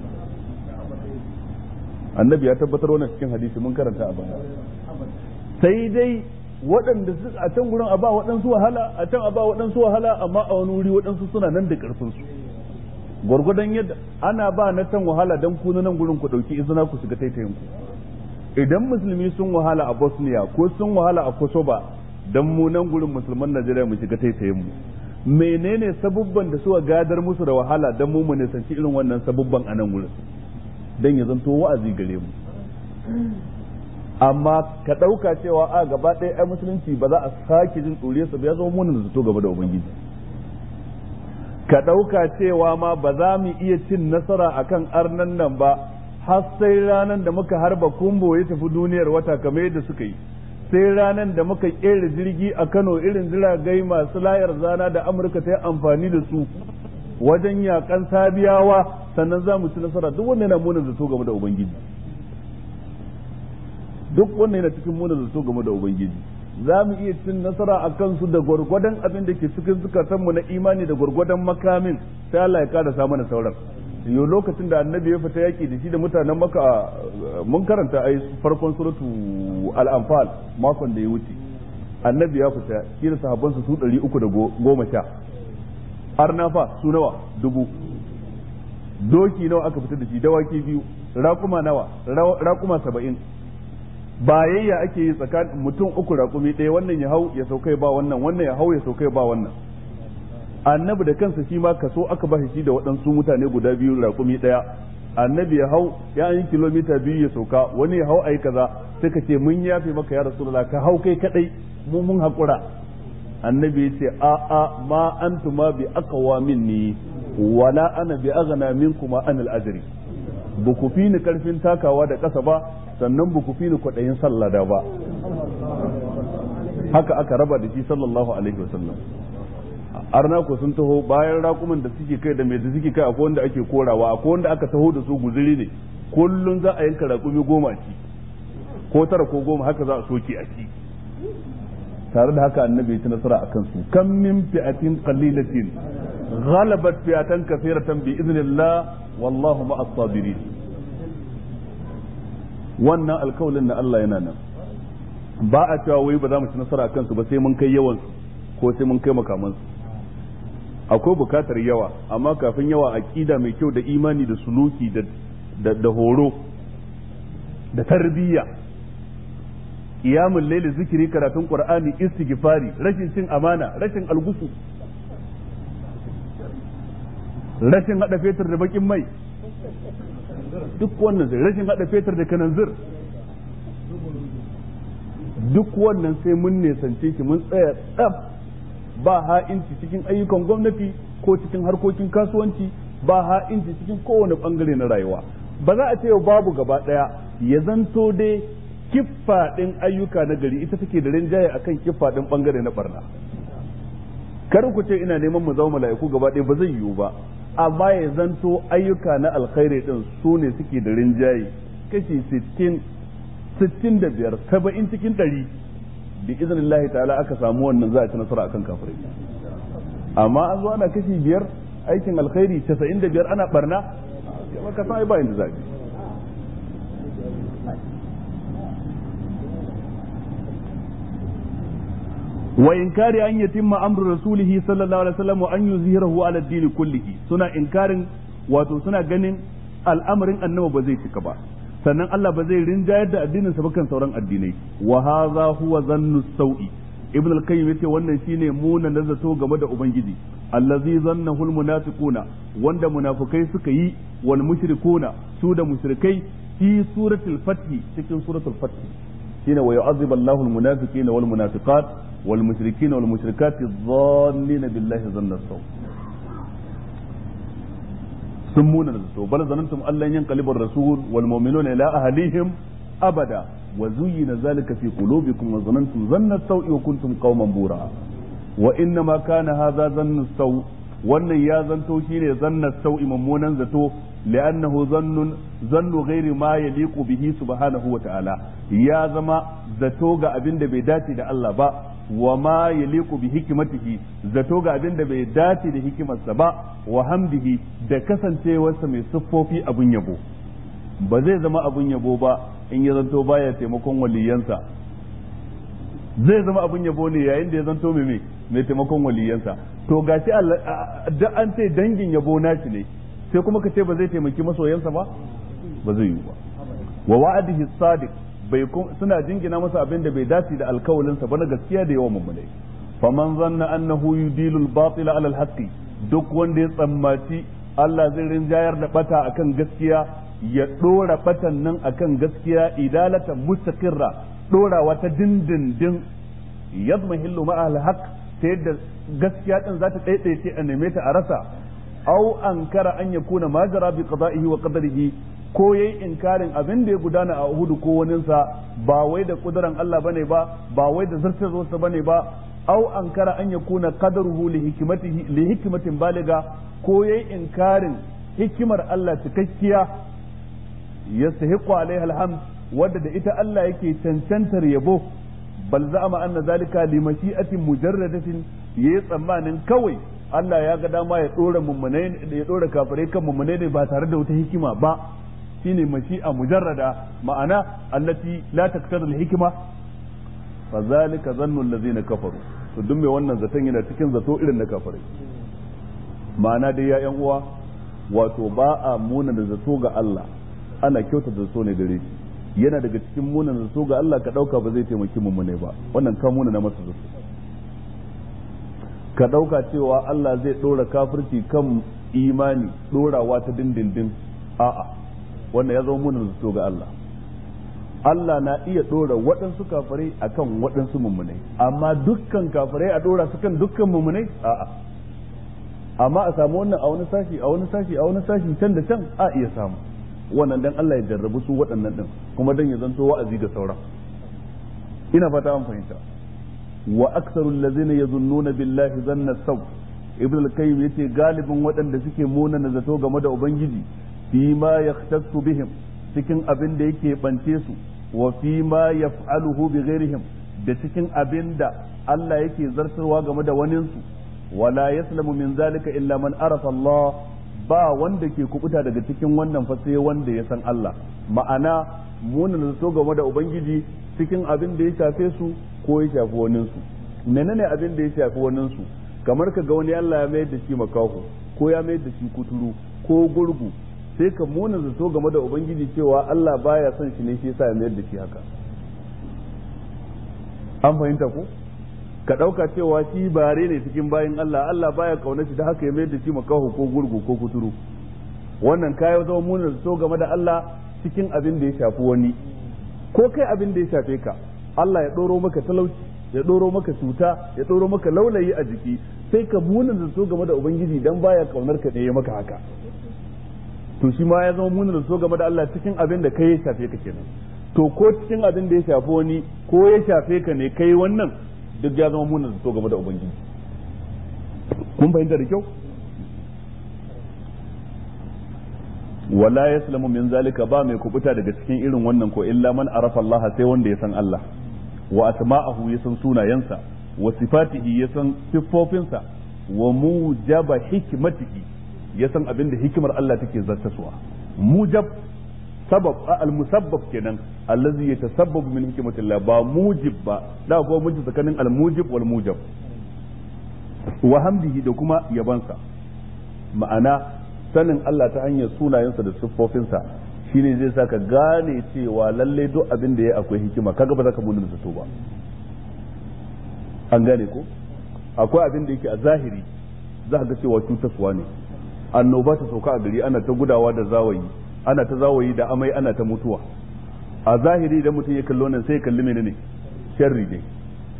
annabi ya tabbatar wannan cikin hadisi mun karanta a baya. sai dai waɗanda su a can gurin a ba waɗansu wahala, a can a ba waɗansu wahala, amma a wani wuri waɗansu suna nan da ƙarfin su gwargwadon yadda ana ba na can wahala dan ku nan gurin ku ɗauki izina ku shiga taitayin ku. idan musulmi sun wahala a Bosnia ko sun wahala a Kosovo dan mu nan gurin musulman Najeriya mu shiga taitayin mu. menene sabubban da suka gadar musu da wahala dan mu nisanci irin wannan sabubban a nan gurin dan ya zanto wa'azi gare mu. amma ka ɗauka cewa a gaba ɗaya ai musulunci ba za a sake jin ɗuriyarsa ba ya zama munin zato gaba da ubangiji. ka ɗauka cewa ma ba za mu iya cin nasara akan arnan nan ba har sai ranar da muka harba kumbo ya tafi duniyar wata kamar yadda suka yi, sai ranar da muka ƙera jirgi a Kano irin jiragai masu layar zana da Amurka ta yi amfani da su wajen yakan Sabiyawa, sannan za mu ci nasara. duk wannan yana munin zato game da ubangiji, duk wannan yana cikin munin zato game da ubangiji. za mu iya cin nasara a kansu da gwargwadon abin da ke cikin zukatanmu na imani da gwargwadon makamin, sai Allah ya kada mana sauran. yau lokacin da annabi ya fita yaki da shi da mutanen Makka mun karanta ai farkon suratu al-anfal makon da ya wuce. annabi ya fita shi da sahabbansa su 310 arnafa su nawa 1000, doki nawa aka fita da shi, dawaki 2, raƙuma nawa, raƙuma 70. bayayya ake yi tsakanin mutum 3 raƙumi ɗaya, wannan ya hau ya saukai ba wannan, wannan ya hau ya saukai ba wannan. annabi da kansa shi ma kaso aka ba shi da waɗansu mutane guda 2 raƙumi ɗaya. annabi ya hau ya yi kilomita 2 ya sauka, wani ya hau ayi kaza, sai ka ce mun yafe maka ya rasulullah, ka hau kai kadai mu mun haƙura. annabi ya ce a ma antuma bi aqwa minni wala ana bi aghna minkum an al-ajri. buku fi ni karfin takawa da ƙasa ba, sannan buku fi ni kwaɗayin sallada ba. haka aka raba da shi sallallahu alaihi wasallam. arna ko sun taho bayan raƙuman da suke kai da mai da suke kai, akwai wanda ake korawa, akwai wanda aka taho da su guzuri ne, kullun za a yanka raƙumi 10 a ci ko 9 ko 10, haka za a soke a ci. tare da haka annabi ya ci nasara akan su. kam min fi'atin qalilatin ghalabat fi'atan kathiratan bi idnillah wallahu ma'as sabirin. wannan alkawalin na Allah yana nan, ba a cewa wai ba za mu ci nasara akan su ba sai mun kai yawan ko sai mun kai makaman su. akwai bukatar yawa, amma kafin yawa aqida mai kyau da imani da suluki da horo da tarbiyya, qiyamul layli, zikiri, karatun qur'ani, istighfari, rashin cin amana, rashin algusu, rashin hada fetur da bakin mai, duk wannan sai rashin hada fetur da kananzir, duk wannan sai mun nesance shi, mun tsaya tsaf. ba ha'inci cikin ayyukan gwamnati ko cikin harkokin kasuwanci, ba ha'inci cikin kowane bangare na rayuwa. ba za a ce babu gaba daya, ya zanto dai kiffa din ayyuka na gari ita take da rinjaye akan kiffa din bangare na barna. kar ku ce ina neman mu zama mala'iku gaba daya, ba zai yiwu ba, amma ya zanto ayyuka na alkhairi din su ne suke da rinjaye kashi 60 65 70 cikin 100. bi iznillahi ta'ala aka samu wannan za a ci nasara akan kafirai. amma an zo ana kashi 5 aikin alkhairi 95 ana barna, kuma ka sai ba inda za ka. wa inkari an yatimma amru rasulihi sallallahu alaihi wasallam wa an yuzhirahu ala ad-din kullihi, suna inkarin wato suna ganin al'amarin annabi ba zai cika ba, sannan Allah ba zai rinjayar da addinin sa bakan sauran addinai. wa hadha huwa zannu sawi. ibn al-qayyim yace wannan shine munan nazato game da ubangiji, allazi zannahu al-munafiquna, wanda munafikai suka yi, wal mushrikuna, su da mushrikai, fi suratul fath, cikin suratul fath shine wa yu'adhibu Allahu al-munafiqina wal munafiqat wal mushrikina wal mushrikati dhannina billahi zanna saw. sun muna da zato, bal zanantum allan yanqalibu ar-rasul wal mu'minuna ila ahlihim abada wa zuyyina zalika fi qulubikum wa zanantum zanna as-sawi wa kuntum qauman bura. wa inna ma kana hadha zannu as-saw wannan ya zanto shine zanna sau'i mummunan zato li'annahu zannu ghairi ma yaliqu bihi subhanahu wa ta'ala ya zama zato ga abin da bai dace da Allah ba wa ma yaliqu bi hikmatihi zato ga abin da bai dace da hikimarsa ba wa hamdihi da kasancewarsa mai siffofi abun yabo ba zai zama abun yabo ba in ya zanto baya taimakon waliyansa zai zama abun yabo ne yayin da ya zanto mai taimakon waliyansa to gashi da an ce dangin yabo nashi ne sai kuma ka ce ba zai taimaki masoyansa ba ba zai yi ba wa wa'adihi sadiq bai suna jingina masa abin da bai dace da alkawalinsa ba na gaskiya da yawan mummunai faman zanna annahu yudilu al-batila ala al-haqqi duk wanda ya tsammaci Allah zai rinjayar da bata akan gaskiya ya dora batan nan akan gaskiya idalatan mustaqirra dorawa ta dindindin yadmahillu ma al-haqq ta yadda gaskiya din za ta daidaice a neme ta a rasa au ankara an yakuna ma jara bi qada'ihi wa qadarihi ko yayi inkarin abin da ya gudana a Uhud ko waninsa ba wai da kuduran Allah bane ba wai da zartazo bane ba au ankara an yakuna qadaruhu li hikmatin baliga ko yayi inkarin hikimar Allah cikakkiya yastahiqu alaiha alhamd wadda da ita Allah yake cancantar yabo bal za'ama anna zalika li mashi'atin mujarradatin yayi tsammanin kawai Allah ya ga dama ya dora mummunai ya dora kafirai kan mummunai ne ba tare da wata hikima ba shine mashi'a mujarrada ma'ana allati la taqtadi al-hikma fa zalika dhannu allazina kafaru to duk mai wannan zaton yana cikin zato irin na kafirai ma'ana dai ya yan uwa wato ba a muna da zato ga Allah ana kyauta da zato ne gare shi yana daga cikin muna da zato ga Allah ka dauka ba zai taimaki mummune ba wannan ka muna na masa zato ka dauka cewa Allah zai dora kafirci kan imani dorawa ta dindindin a'a wannan ya zama munin zato ga Allah Allah na iya dora waɗansu kafirai akan waɗansu mummunai amma dukkan kafirai a dora su kan dukkan mummunai a'a amma a samu wannan a wani sashi a wani sashi a wani sashi can da can a iya samu wannan dan Allah ya jarrabu su waɗannan din kuma dan ya zanto wa'azi ga sauran ina fata an fahimta wa aktsaru allazina yazunnuna billahi zanna saw ibn al-qayyim yace galibin waɗanda suke munana zato game da ubangiji fi ma yahtassu bihim cikin abin da yake bance su wa fi ma yaf'aluhu bi ghairihim da cikin abin da Allah yake zartarwa game da waninsu wala yaslamu min zalika illa man arafa Allah ba wanda ke kubuta daga cikin wannan fa sai wanda ya san Allah ma'ana munin zato game da ubangiji cikin abin da ya shafe su ko ya shafi waninsu menene abin da ya shafi waninsu kamar ka ga wani Allah ya mayar da shi makaho ko ya mayar da shi kuturu ko gurgu sai ka muna zato game da ubangiji cewa Allah baya son shi ne shi yasa ya mayar da shi haka an fahimta ko ka dauka cewa shi bare ne cikin bayin Allah Allah baya kauna shi da haka ya mayar da shi makaho ko gurgu ko kuturu wannan kayo zama muna zato game da Allah cikin abin da ya shafi wani ko kai abin da ya shafe ka Allah ya doro maka talauci ya doro maka cuta ya doro maka laulayi a jiki sai ka muna zato game da ubangiji dan baya kaunar ka ne ya maka haka to shi ma ya zama muna zato game da Allah cikin abin da kai ya shafe ka kenan to ko cikin abin da ya shafi wani ko ya shafe ka ne kai wannan duk ya zama muna zato game da ubangiji kun fahimta da kyau wala yaslamu min zalika ba mai kubuta daga cikin irin wannan ko illa man arafa Allah sai wanda ya san Allah wa asma'ahu ya san sunayensa wa sifatihi ya san siffofinsa wa mujaba hikmatihi ya san abin da hikimar Allah take zartaswa mujab sabab al-musabbab kenan allazi yatasabbabu min hikmatillah ba mujib ba da ko mujib tsakanin al-mujib wal mujab wa hamdihi da kuma yabansa ma'ana sanin Allah ta hanyar sunayensa da siffofinsa shine zai saka gane cewa lalle duk abin da ya akwai hikima kaga ba za ka muna zato ba an gane ko akwai abin da yake a zahiri za ka ga cewa cutarwa ne annoba ta sauka a gari ana ta gudawa da zawayi ana ta zawayi da amai ana ta mutuwa a zahiri idan mutum ya kallo nan sai ya kalli menene sharri ne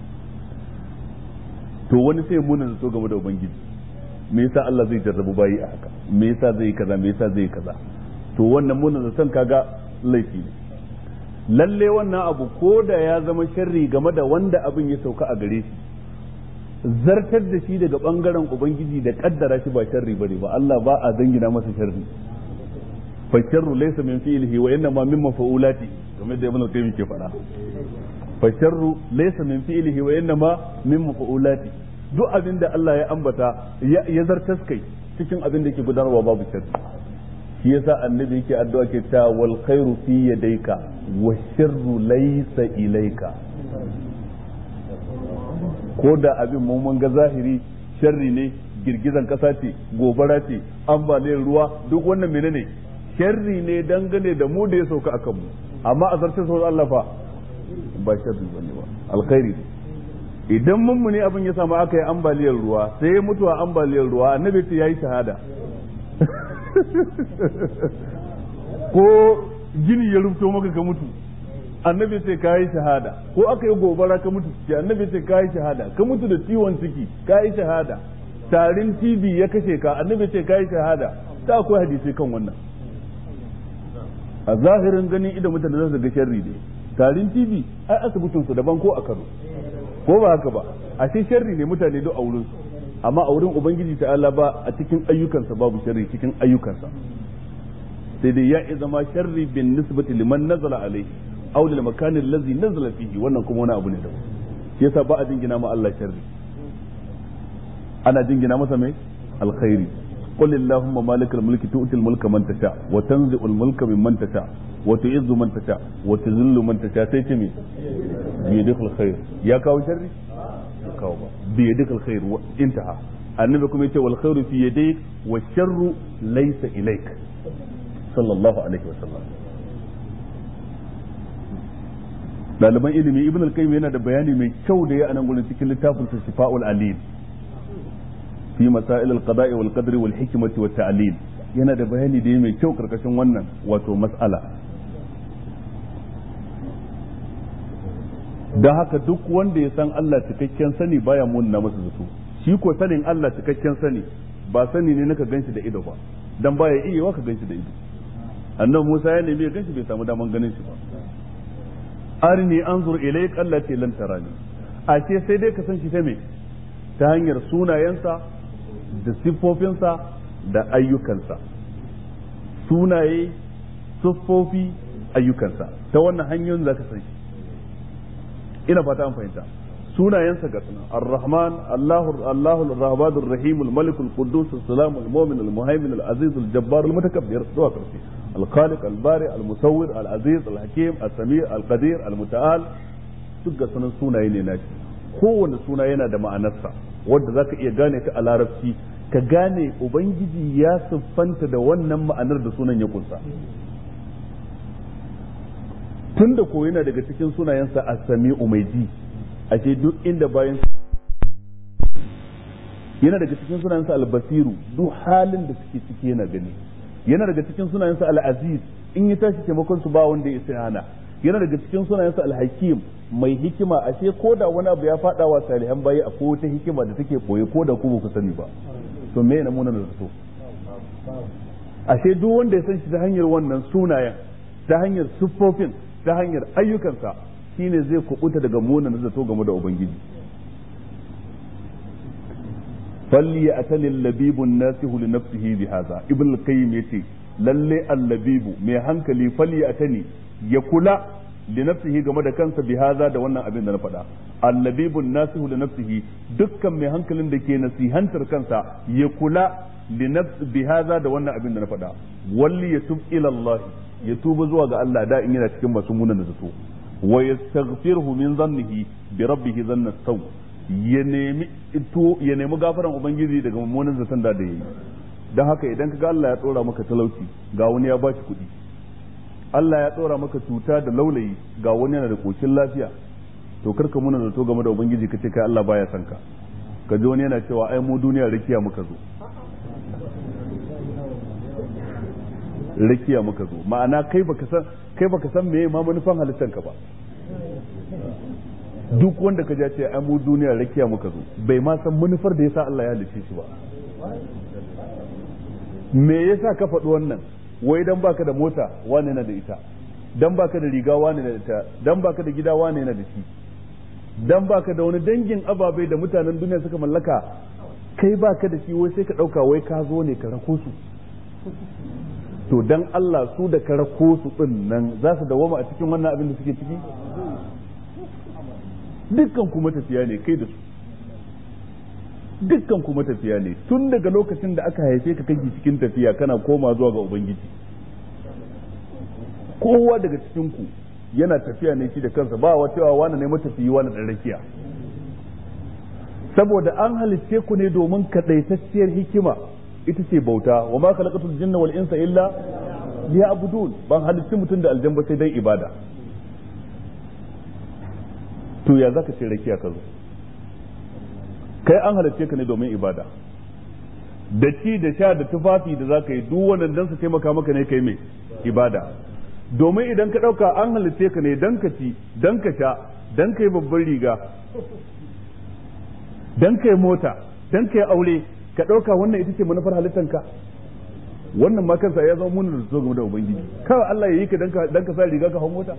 to wani sai muna zato game da ubangiji me yasa Allah zai jarrabu bayi a haka me yasa zai kaza me yasa zai kaza to wannan muna zaton kaga laifi ne lalle wannan abu ko da ya zama sharri game da wanda abin ya sauka a gare shi zartar da shi daga bangaren ubangiji da kaddara shi ba sharri bane ba Allah ba a dangina masa sharri fa sharru laysa min fi'lihi wa inma min maf'ulati kamar da Ibn al-Qayyim ke faɗa fa sharru laysa min fi'lihi wa inma min maf'ulati duk abin da Allah ya ambata ya zartas kai cikin abin da yake gudanarwa babu sharri shi yasa annabi yake addu'a ke ta wal khairu fi yadayka wa sharru laysa ilayka ko da abin mun ga zahiri sharri ne girgizan kasa ce gobara ce ambaliyar ruwa duk wannan menene sharri ne dangane da mu da ya sauka akan mu amma a zartar sauran Allah fa ba sharri bane ba alkhairi idan mun ne abin ya samu aka yi ambaliyar ruwa sai ya mutu a ambaliyar ruwa annabi ce yayi shahada ko gini ya rufto maka ka mutu annabi ce kayi shahada ko aka yi gobara ka mutu ce annabi ce kayi shahada ka mutu da ciwon ciki kayi shahada tarin TB ya kashe ka annabi ce kayi shahada ta akwai hadisi kan wannan a zahirin gani idan mutane za su ga sharri ne tarin TB ai asibitin su daban ko a Kano ko ba haka ba a ce sharri ne mutane duk a wurin su amma a wurin ubangiji ta Allah ba a cikin ayyukansa babu sharri cikin ayyukansa sai dai ya zama sharri bin nisbati liman nazala alaihi aw lil makani allazi nazala fihi wannan kuma wani abu ne da shi yasa ba a jingina ma Allah sharri ana jingina masa mai alkhairi qul allahumma malikal mulki tu'til mulka man tasha wa tanzi'ul mulka mimman tasha wa tu'izzu man tasha wa tuzillu man tasha sai ce me bi yadikal khair ya kawo sharri ya kawo ba bi yadikal khair intaha annabi kuma yace wal khairu fi yadayk wa sharru laysa ilayk sallallahu alaihi wasallam daliban ilimi ibn al-qayyim yana da bayani mai kyau da ya anan gurin cikin littafin sa shifa'ul alim fi masail al-qada'i wal qadri wal hikmati wat ta'lil yana da bayani da mai kyau karkashin wannan wato mas'ala da haka duk wanda ya san Allah cikakken sani baya munna masa zato shi ko sanin Allah cikakken sani ba sani ne naka ganshi da ido ba dan baya iya wa ka ganshi da ido annabi Musa ya nemi ya ganshi bai samu daman ganin shi ba arini anzur ilayk allati lan tarani a ce sai dai ka san shi ta me ta hanyar sunayensa da siffofinsa da ayyukansa sunaye siffofi ayyukansa ta wannan hanyoyin zaka san shi ina fata an fahimta sunayensa ga sunan ar-rahman Allahu ar-rahman ar-rahim al-malik al-quddus as-salam al-mu'min al-muhaymin al-aziz al-jabbar al-mutakabbir zuwa karshe al-khaliq al-bari al-musawwir al-aziz al-hakim as-sami' al-qadir al-muta'al duk ga sunan sunaye ne nashi kowanne suna yana da ma'anarsa wanda zaka iya gane ta a larabci ka gane ubangiji ya siffanta da wannan ma'anar da sunan ya kunsa tunda ko yana daga cikin sunayensa as-sami'u mai ji ashe duk inda bayan yana daga cikin sunayensa al-basiru duk halin da suke ciki yana gani yana daga cikin sunayensa al-aziz in ya tashi taimakon su ba wanda ya hana yana daga cikin sunayensa al-hakim mai hikima ashe ko da wani abu ya fada wa salihan bayi a ko ta hikima da take boye ko da ku ba ku sani ba to me ne munan da zato ashe duk wanda ya san shi ta hanyar wannan sunayen ta hanyar siffofin ta hanyar ayyukansa shine zai kubuta daga munan zato game da ubangiji falli atalil labibun nasihu li nafsihi bi hadha ibn al-qayyim yace lalle al-labibu mai hankali falli atani ya kula li nafsihi game da kansa bi hadha da wannan abin da na faɗa al-labibun nasihu li nafsihi dukkan mai hankalin da ke nasihantar kansa ya kula li nafsi bi hadha da wannan abin da na faɗa walli yatub ila Allah ya tuba zuwa ga Allah da in yana cikin masu munan zato wa yastaghfiruhu min dhannihi bi rabbih dhanna saw ya nemi gafaran ubangiji daga mummunan zaton da yayi dan haka idan kaga Allah ya tsora maka talauci ga wani ya bashi kuɗi Allah ya tsora maka cuta da laulayi ga wani yana da koshin lafiya to karka muna zato game da ubangiji kace kai Allah baya son ka ka ji wani yana cewa ai mu duniya rakiya muka zo rakiya muka zo ma'ana kai baka san meye ma manufan halittar ka ba duk wanda ka ja ce ai mu duniya rakiya muka zo bai ma san manufar da yasa Allah ya halice shi ba me yasa ka faɗi wannan wai dan baka da mota wane na da ita dan baka da riga wane na da ita dan baka da gida wane na da shi dan baka da wani dangin ababai da mutanen duniya suka mallaka kai baka da shi wai sai ka dauka wai ka zo ne ka rako su to dan Allah su da ka rako su din nan za su dawoma a cikin wannan abin da suke ciki dukkan kuma tafiya ne kai da su dukkan kuma tafiya ne tun daga lokacin da aka haife ka kake cikin tafiya kana koma zuwa ga ubangiji kowa daga cikin ku yana tafiya ne shi da kansa ba wa cewa wani ne matafiyi wani dan rakiya saboda an halicce ku ne domin kadaitacciyar hikima ita ce bauta wa ma khalaqatul jinna wal insa illa liya'budun ban halicci mutum da aljanna sai dan ibada to ya zaka ce rakiya ka zo kai an halicce ka ne domin ibada da ci da sha da tufafi da zaka yi duk wannan dan su taimaka maka ne kai mai ibada domin idan ka dauka an halicce ka ne dan ka ci dan ka sha dan kai babban riga dan kai mota dan kai aure ka dauka wannan ita ce manufar halittanka wannan ma kansa ya zama munin da so game da ubangiji kawai Allah ya yi ka dan ka sa riga ka hawo mota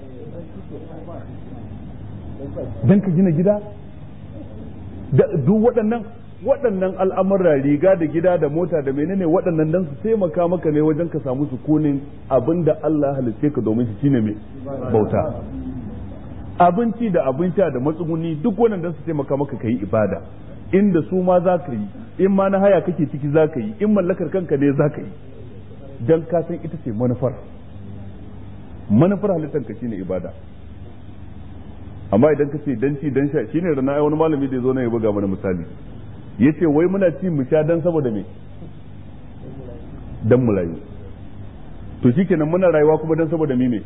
dan ka gina gida duk waɗannan al'amura riga da gida da mota da menene waɗannan dan su taimaka maka ne wajen ka samu sukunin abinda Allah halicce ka domin shi shine mai bauta abinci da abin sha da matsuguni duk wannan dan su taimaka maka kai ibada inda su ma za ka yi in ma na haya kake ciki za ka yi in mallakar kanka ne za ka yi dan ka san ita ce manufar halittar ka shine ibada amma idan ka ce dan ci dan sha shine rana ai wani malami da yazo na ya buga mana misali yace wai muna ci mu sha dan saboda me dan mu rayu to shikenan muna rayuwa kuma dan saboda me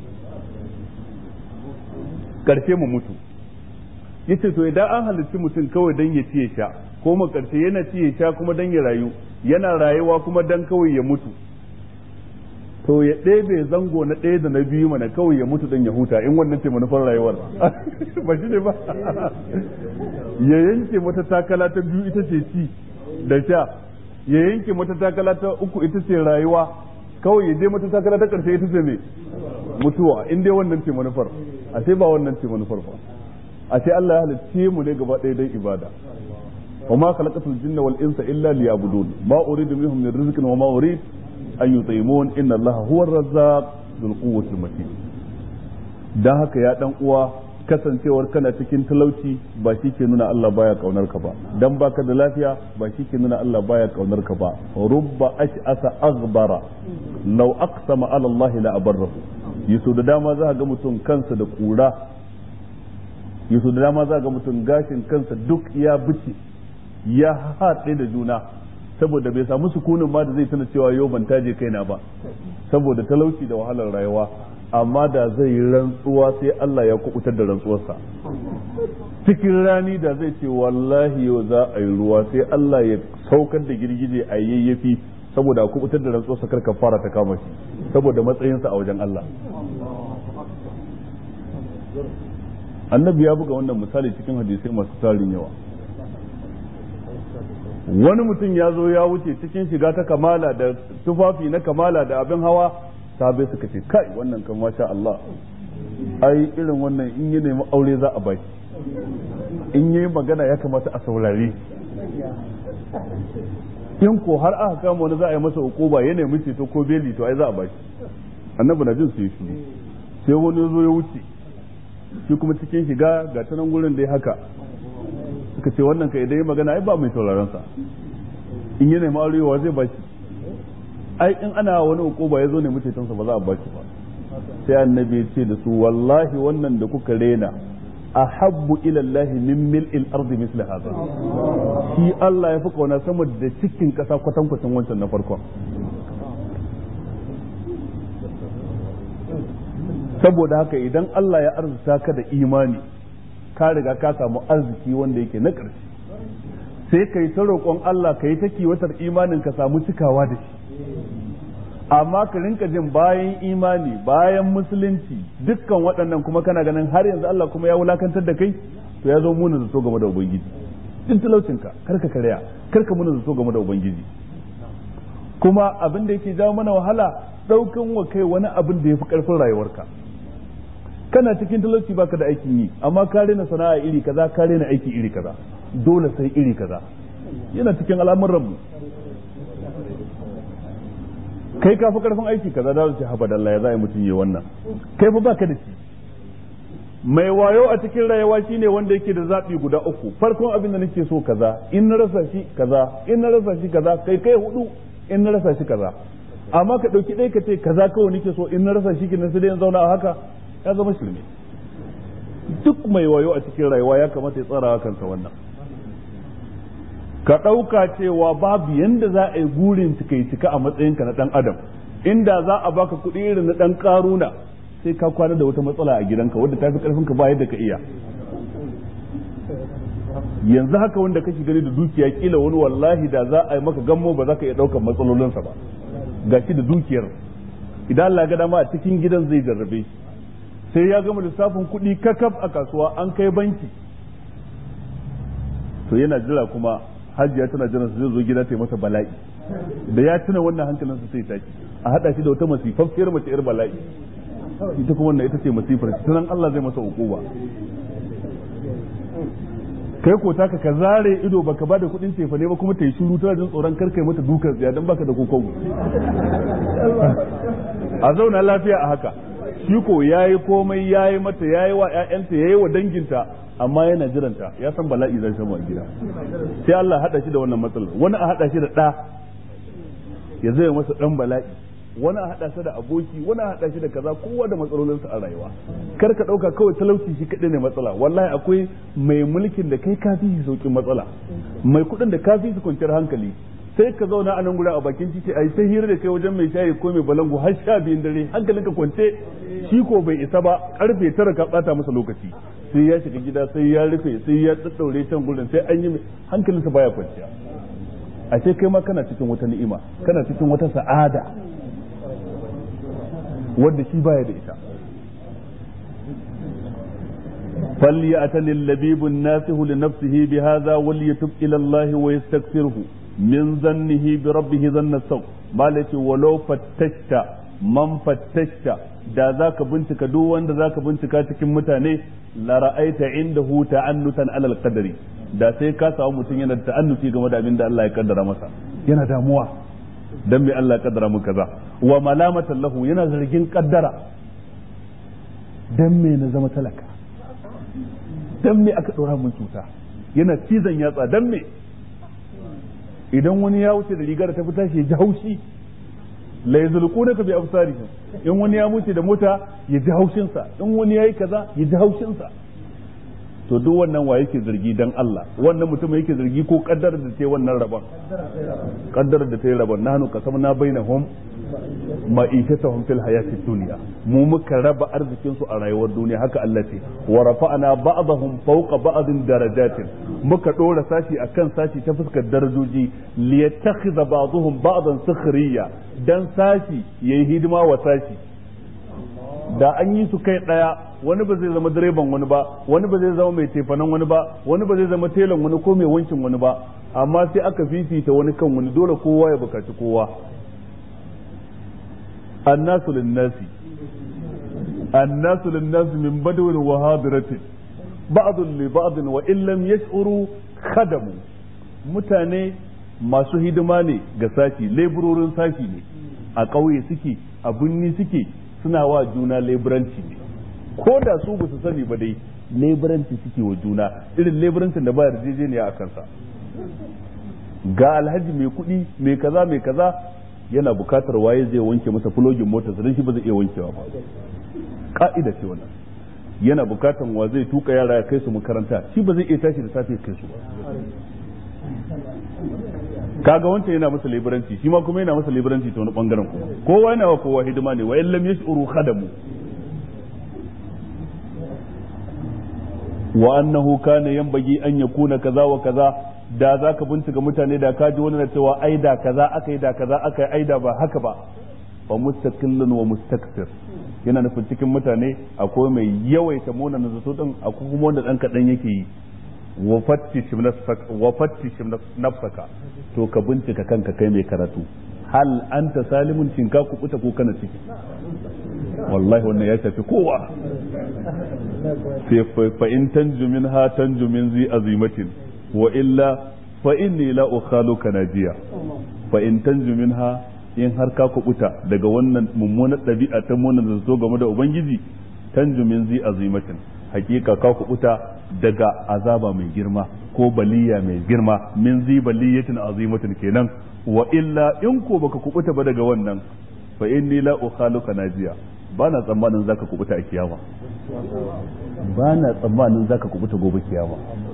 karshe mu mutu yace to idan an halicci mutum kawai dan ya ci ya sha ko mu karshe yana ci ya sha kuma dan ya rayu yana rayuwa kuma dan kawai ya mutu to ya ɗebe zango na ɗaya da na biyu mana kawai ya mutu dan ya huta in wannan ce manufar rayuwar ba shi ne ba ya yanke mata takala ta biyu ita ce ci da sha ya yanke mata takala ta uku ita ce rayuwa kawai ya je mata takala ta ƙarshe ita ce me mutuwa in dai wannan ce manufar a sai ba wannan ce manufar ba a sai Allah ya halicce mu ne gaba ɗaya dan ibada وما خلقت الجن والإنس إلا ليعبدون ما أريد منهم من رزق وما أريد أن يطعمون إن الله هو الرزاق ذو القوة المتين dan haka ya dan uwa kasancewar kana cikin talauci ba shi ke nuna Allah baya kaunar ka ba dan baka da lafiya ba shi ke nuna Allah baya kaunar ka ba rubba ash'asa aghbara law aqsama ala Allah la abarrahu yaso da dama za ga mutum kansa da kura yaso da dama za ga mutum gashin kansa duk ya bice ya haɗe da juna saboda bai samu sukunin ma da zai tana cewa yau ban taje kaina ba saboda talauci da wahalar rayuwa amma da zai yi rantsuwa sai Allah ya kubutar da rantsuwarsa cikin rani da zai ce wallahi yau za a yi ruwa sai Allah ya saukar da girgije a yayyafi saboda a kubutar da rantsuwarsa kar fara ta kama shi saboda matsayinsa a wajen Allah annabi ya buga wannan misali cikin hadisai masu tarin yawa wani mutum ya zo ya wuce cikin shiga ta kamala da tufafi na kamala da abin hawa sabai suka ce kai wannan kan masha Allah ai irin wannan in yi nemi aure za a bai in yi magana ya kamata a saurare in ko har aka kama wani za a yi masa hukuma ya nemi ceto ko beli to ai za a bai annabi na jin su yi shiru sai wani zo ya wuce shi kuma cikin shiga ga ta nan gurin da ya haka suka ce wannan ka idan yi magana ai ba mai sauraron sa in yi nemi aurewa zai bashi ai in ana wani hukuma ya zo ne mutuntansa ba za a bashi ba sai annabi ya ce da su wallahi wannan da kuka rena ahabbu ila Allah min mil'il ardi misla hadha shi Allah ya fi kauna sama da cikin kasa kwatankwacin wancan na farkon saboda haka idan Allah ya arzuta ka da imani ka riga ka samu arziki wanda yake na ƙarshe sai ka yi ta roƙon Allah ka yi ta kiwatar imanin ka samu cikawa da shi amma ka rinka jin bayan imani bayan musulunci dukkan waɗannan kuma kana ganin har yanzu Allah kuma ya wulakantar da kai to ya zo muna zato game da ubangiji din talaucinka karka karya karka muna zato game da ubangiji kuma abin da yake jawo mana wahala ɗaukan wa kai wani abin da ya fi ƙarfin rayuwarka kana cikin talauci baka da aikin yi amma ka rena sana'a iri kaza ka rena aiki iri kaza dole sai iri kaza yana cikin al'amuran mu kai ka fi karfin aiki kaza da su haba da Allah ya zai mutun yi wannan kai fa baka da shi mai wayo a cikin rayuwa shine wanda yake da zabi guda uku farkon abin da nake so kaza in na rasa shi kaza in na rasa shi kaza kai hudu in na rasa shi kaza amma ka dauki dai ka ce kaza kawai nake so in na rasa shi kin sai dai in zauna a haka ya zama shirme duk mai wayo a cikin rayuwa ya kamata ya tsara kansa wannan ka dauka cewa babu yanda za a yi gurin cika a matsayinka na dan adam inda za a baka kuɗi irin na dan karuna sai ka kwana da wata matsala a gidanka wadda ta fi karfin ka ba yadda ka iya yanzu haka wanda kake gani da dukiya kila wani wallahi da za a yi maka gammo ba za ka iya daukar matsalolinsa ba gashi da dukiyar idan Allah ga dama a cikin gidan zai jarrabe shi sai ya gama lissafin kuɗi kakaf a kasuwa an kai banki to yana jira kuma hajiya tana jiran su zai zo gida ta yi masa bala'i da ya tuna wannan hankalinsa sai tashi a hada shi da wata masifaffiyar mace yar bala'i ita kuma wannan ita ce masifar shi tunan Allah zai masa ukuba kai ko taka ka zare ido baka ba da kudin cefa ne ba kuma ta yi shiru tana jin tsoron karkai mata dukan tsiya dan baka da kokobo a zauna lafiya a haka shi ko yayi komai yayi mata yayi wa ƴaƴanta yayi wa danginta amma yana jiranta ya san bala'i zai samu a gida sai Allah hada shi da wannan matsalar wani a hada shi da ɗa ya zai masa dan bala'i wani a hada shi da aboki wani a hada shi da kaza kowa da matsalolinsa a rayuwa kar ka dauka kawai talauci shi kadai ne matsala wallahi akwai mai mulkin da kai kafi shi saukin matsala mai kudin da kafi shi kwanciyar hankali sai ka zauna a nan gura a bakin titi ai sai hira da kai wajen mai shayi ko mai balangu har 12 dare hankalinka kwance shi ko bai isa ba karfe 9 ka bata masa lokaci sai ya shiga gida sai ya rufe sai ya tsaddaure can gurin sai an yi hankalinsa baya kwanciya a ce kai ma kana cikin wata ni'ima kana cikin wata sa'ada wanda shi baya da ita فليأتني اللبيب الناسه لنفسه بهذا وليتب إلى الله ويستغفره من ظنه بربه ظن السوء مالك ولو فتشت من فتشت da za ka bincika duk wanda za ka bincika cikin mutane la ra'aita indahu ta'annutan alal qadari da sai ka samu mutum yana ta'annuti game da abin da Allah ya kaddara masa yana damuwa dan me Allah ya kaddara mun kaza wa malamatan lahu yana zargin kaddara dan me na zama talaka dan me aka dora mun cuta yana cizon yatsa dan me idan wani ya wuce da rigar ta fita shi ya ji haushi la yazluqunaka bi absarihim in wani ya mutu da mota ya ji haushin sa in wani yayi kaza ya ji haushin sa to duk wannan wa yake zargi dan Allah wannan mutum yake zargi ko kaddarar da ta yi wannan rabon kaddarar da ta yi rabon nahnu qasamna bainahum ma'ishatahum fil hayatid dunya mu muka raba arzikin su a rayuwar duniya haka Allah ce wa rafa'na ba'dahum fawqa ba'din darajatin muka dora sashi akan sashi ta fuskar darajoji liyattakhidha ba'dhum ba'dan sukhriya dan sashi yayi hidima wa sashi da an yi su kai daya wani ba zai zama direban wani ba wani ba zai zama mai tefanan wani ba wani ba zai zama telan wani ko mai wankin wani ba amma sai aka fifita wani kan wani dole kowa ya bukaci kowa annasu linnasi min badwin wa hadiratin ba'dun li ba'din wa in lam yash'uru khadamu mutane masu hidima ne ga sashi leburorin sashi ne a ƙauye suke a binni suke suna wa juna leburanci ne ko da su ba su sani ba dai leburanci suke wa juna irin leburancin da ba yarjejeniya a kansa ga alhaji mai kuɗi mai kaza yana bukatar waye zai wanke masa fulogin motar sa dan shi ba zai iya wankewa ba ka'ida ce wannan yana bukatar wa zai tuka yara ya kai su makaranta shi ba zai iya tashi da safe kai su ba kaga wancan yana masa leburanci shi ma kuma yana masa leburanci ta wani bangaren kuma kowa yana wa kowa hidima ne wa illam yash'uru khadamu wa annahu kana yanbaghi an yakuna kaza wa kaza da zaka bincika mutane da kaji wani na cewa ai da kaza akai da kaza akai ai da ba haka ba fa mustaqillun wa mustakthir yana nufin cikin mutane akwai mai yawaita mona na zato din akwai kuma wanda dan kadan yake yi wa fattish nafsaka to ka bincika kanka kai mai karatu hal anta salimun shin ka kubuta ko kana ciki wallahi wannan ya shafi kowa sai fa in tanju minha tanju min zi azimatin wa illa fa inni la ukhaluka najiya fa in tanju minha in har ka kubuta daga wannan mummunar dabi'a ta munan zato game da ubangiji tanju min zi azimatin hakika ka kubuta daga azaba mai girma ko baliya mai girma min zi baliyatin azimatin kenan wa illa in ko baka kubuta ba daga wannan fa inni la ukhaluka najiya bana tsammanin zaka kubuta a kiyama bana tsammanin zaka kubuta gobe kiyama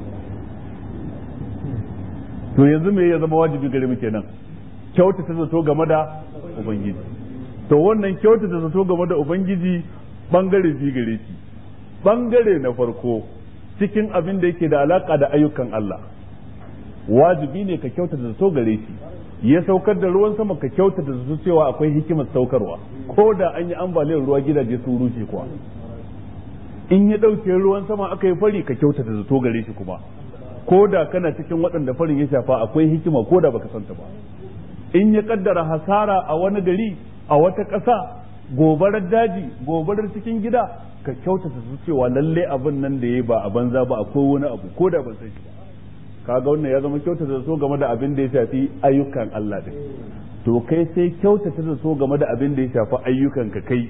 to yanzu me ya zama wajibi gare mu kenan kyautata zato game da ubangiji to wannan kyautata zato game da ubangiji bangare biyu gare shi bangare na farko cikin abin da yake da alaka da ayyukan Allah wajibi ne ka kyautata zato gare shi ya saukar da ruwan sama ka kyautata zato cewa akwai hikimar saukarwa ko da an yi ambaliyar ruwa gidaje su rushe kuwa in ya dauke ruwan sama aka yi fari ka kyautata zato gare shi kuma ko da kana cikin waɗanda farin ya shafa akwai hikima ko da baka santa ba in ya kaddara hasara a wani gari a wata ƙasa gobarar daji gobarar cikin gida ka kyautata su cewa lalle abin nan da ya ba a banza ba akwai wani abu ko da ban san shi ba kaga wannan ya zama kyautata so game da abin da ya shafi ayyukan Allah din to kai sai kyautata so game da abin da ya shafi ayyukan ka kai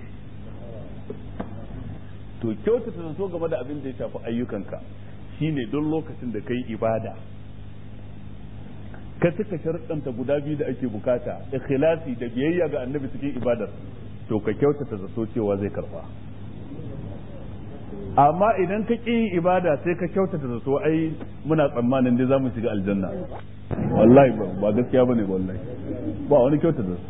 to kyautata so game da abin da ya shafi ayyukan ka shine don lokacin da kai ibada ka cika sharuɗanta guda biyu da ake bukata ikhlasi da biyayya ga annabi cikin ibadar to ka kyautata zato cewa zai karba amma idan ka ƙi ibada sai ka kyautata zato ai muna tsammanin dai zamu shiga aljanna wallahi ba gaskiya bane wallahi ba wani kyautata zato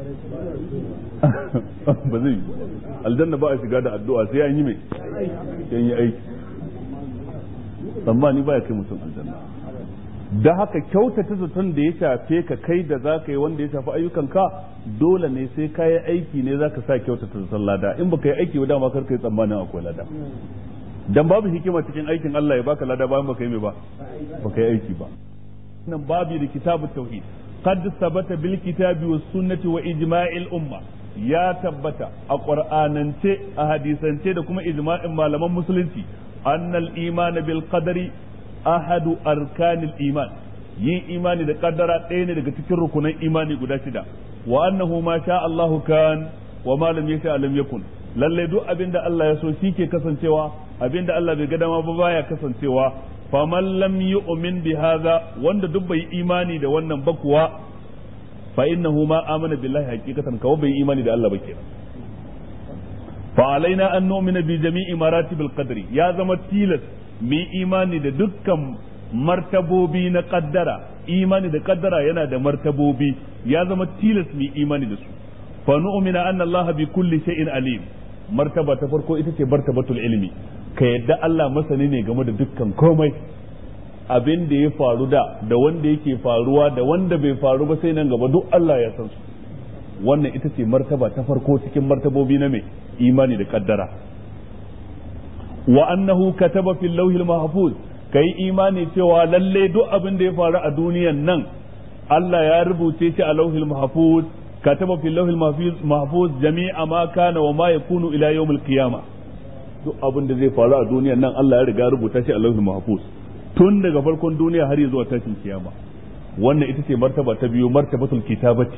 ba zai aljanna ba a shiga da addu'a sai an yi mai sai yi aiki tsammani ba ya kai mutum aljanna da haka kyautata zaton da ya shafe ka kai da za ka yi wanda ya shafi ayyukanka dole ne sai ka yi aiki ne za ka sa kyautata zaton lada in baka yi aiki ba dama kar ka yi tsammanin akwai lada dan babu hikima cikin aikin Allah ya baka lada bayan baka yi mai ba baka yi aiki ba nan babu da kitabut tauhid qad sabata bil kitabi was sunnati wa ijma'il umma ya tabbata a qur'anance a hadisance da kuma ijma'in malaman musulunci annal iman bil qadari ahadu arkanil iman yin imani da kaddara ɗaya ne daga cikin rukunan imani guda shida wa annahu ma sha Allahu kan wa ma lam yasha lam yakun lalle duk abinda Allah ya so shi ke kasancewa abinda Allah bai ga dama ba baya kasancewa faman lam yu'min bi hadha wanda duk bai imani da wannan ba kuwa fa innahu ma amana billahi haqiqatan kawai bai imani da Allah ba kenan fa alaina an nu'mina bi jami'i maratibil qadri ya zama tilas mu imani da dukkan martabobi na kaddara imani da kaddara yana da martabobi ya zama tilas mu imani da su fa nu'mina anna Allah bi kulli shay'in alim martaba ta farko ita ce martabatul ilmi ka yadda Allah masani ne game da dukkan komai abin da ya faru da wanda yake faruwa da wanda bai faru ba sai nan gaba duk Allah ya san su wannan ita ce martaba ta farko cikin martabobi na mai imani da kaddara wa annahu kataba fil lawhil mahfuz kai imani cewa lalle duk abin da ya faru a duniyan nan Allah ya rubuce shi a lawhil mahfuz kataba fil lawhil mahfuz jami'a ma kana wa ma yakunu ila yawmil qiyamah duk abin da zai faru a duniyan nan Allah ya riga rubuta shi a lawhil mahfuz tun daga farkon duniya har zuwa tashin kiyama wannan ita ce martaba ta biyu martabatul kitabati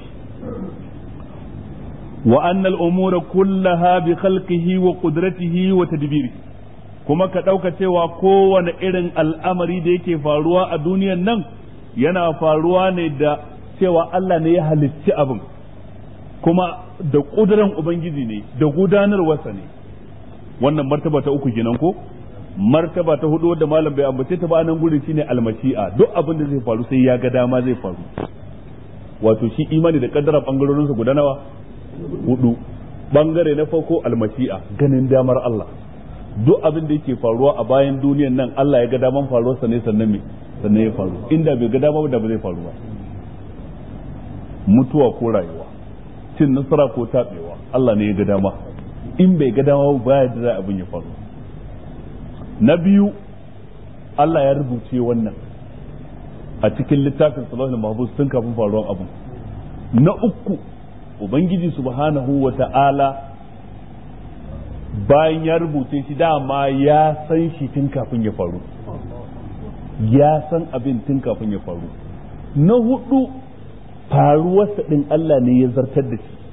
wa anna al-umura kullaha bi khalqihi wa qudratihi wa tadbirihi kuma ka ɗauka cewa kowane irin al'amari da yake faruwa a duniyan nan yana faruwa ne da cewa Allah ne ya halicci abin kuma da ƙuduran Ubangiji ne da gudanarwarsa ne wannan martaba ta uku kenan ko martaba ta hudu da malam bai ambace ta ba nan gurin shine almashi'a duk abin da zai faru sai ya ga dama zai faru wato shi imani da kaddara bangarorin sa guda nawa hudu bangare na farko almashi'a ganin damar Allah duk abin da yake faruwa a bayan duniyan nan Allah ya ga daman faruwar sa ne sannan ya faru inda bai ga dama da ba zai faru ba mutuwa ko rayuwa cin nasara ko tabewa Allah ne ya ga dama in bai ga dama ba ya da abin ya faru na biyu Allah ya rubuce wannan a cikin littafin Salahul Mahfuz tun kafin faruwar abu na uku ubangiji subhanahu wa ta'ala bayan ya rubuce shi dama ya san shi tun kafin ya faru, ya san abin tun kafin ya faru. Na hudu faruwarsa din Allah ne ya zartar da shi.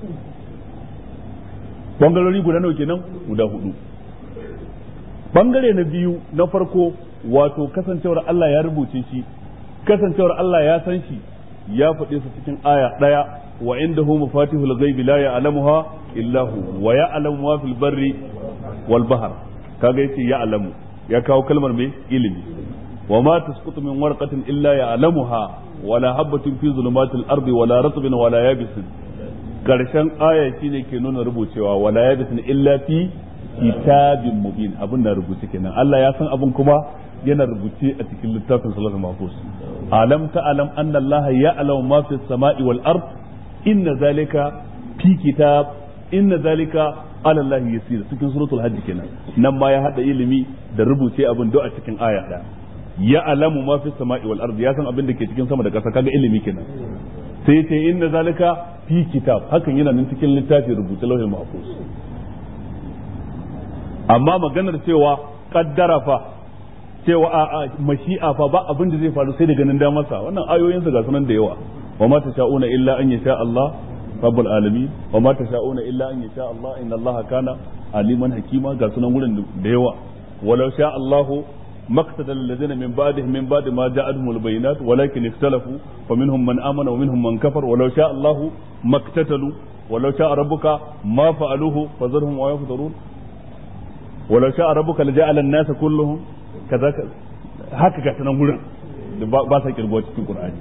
Bangarori guda nawa kenan? Guda hudu. Bangare na biyu, na farko wato kasancewar Allah ya rubuce shi, kasancewar Allah ya san shi, ya faɗe su cikin aya ɗaya, wa indahu mafatihul ghaibi la ya'lamuha illa hu wa ya'lamu ma fil barri wal bahr. Kaga yace ya'lamu, ya kawo kalmar mai ilimi. wa ma tasqutu min warqatin illa ya'lamuha wala habatin fi zulumatil ardi wala ratbin wala yabisin. Karshen aya shine ke nuna rubucewa wala yabisin illa fi kitabin mubin, abin da rubuce kenan. Allah ya san abin kuma yana rubuce a cikin littafin salatul mahfuz. alam ta'lam anna Allah ya'lamu ma fis sama'i wal ard inna zalika fi kitab inna zalika ala Allah yasir, cikin suratul hajj kenan. Nan ma ya hada ilimi da rubuce abin do a cikin aya ɗaya. Ya'lamu ma fis sama'i wal ard, ya san abin da ke cikin sama da ƙasa, kaga ilimi kenan. sai ce inna zalika fi kitab, hakan yana nan cikin littafi rubuce lauhul mahfuz. amma maganar cewa kaddara fa, cewa a mashi'a fa ba abin da zai faru sai da ganin damarsa, wannan ayoyinsa ga sunan da yawa. wa ma tasha'una illa an yasha Allah rabbul alamin, wa ma tasha'una illa an yasha Allah inna Allah kana aliman hakima, ga sunan gurin da yawa. walau sha Allahu مقتدى الذين من بعد ما جاءتهم البينات ولكن اختلفوا فمنهم من آمن ومنهم من كفر ولو شاء الله ما اقتتلوا ولو شاء ربك ما فعلوه فذرهم ويفترون ولو شاء ربك لجعل الناس كلهم كذا haka ga sanan gurin da ba sa kirgo cikin Qur'ani.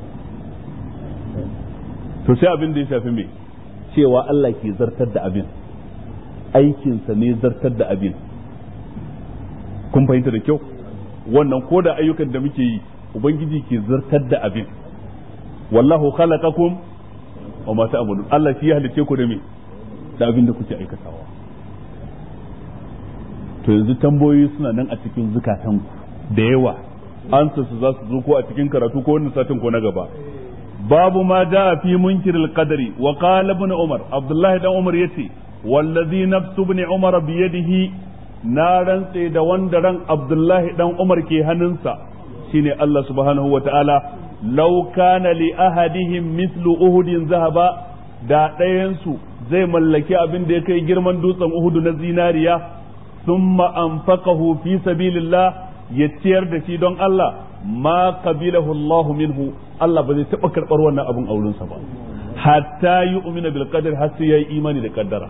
to sai abin da ya shafi me cewa Allah ke zartar da abin, aikinsa ne zartar da abin. kun fahimta da kyau? wannan ko da ayyukan da muke yi ubangiji ke zartar da abin. wallahu khalaqakum wa ma ta'malun, Allah shi ya halice ku da me, da abin da kuke aikatawa. to yanzu tambayoyi suna nan a cikin zukatan ku da yawa, ansa su za su zo ko a cikin karatu ko wannan satin ko na gaba. babu ma jaa fi munkiril qadari wa qala ibn umar, abdullahi dan umar yace wallazi nafsu ibn umar bi yadihi, na rantse da wanda ran Abdullahi dan Umar ke hannunsa, shine Allah subhanahu wa ta'ala, law kana li ahadihim mithlu uhudin zahaba, da ɗayansu zai mallaki abin da ya kai girman dutsen Uhudu na zinariya, thumma anfaqahu fi sabilillah, ya ciyar da shi don Allah, ma qabilahu Allah minhu, Allah ba zai taɓa karɓar wannan abin aurensa ba, hatta yu'mina bil qadar, har sai yayi imani da kaddara.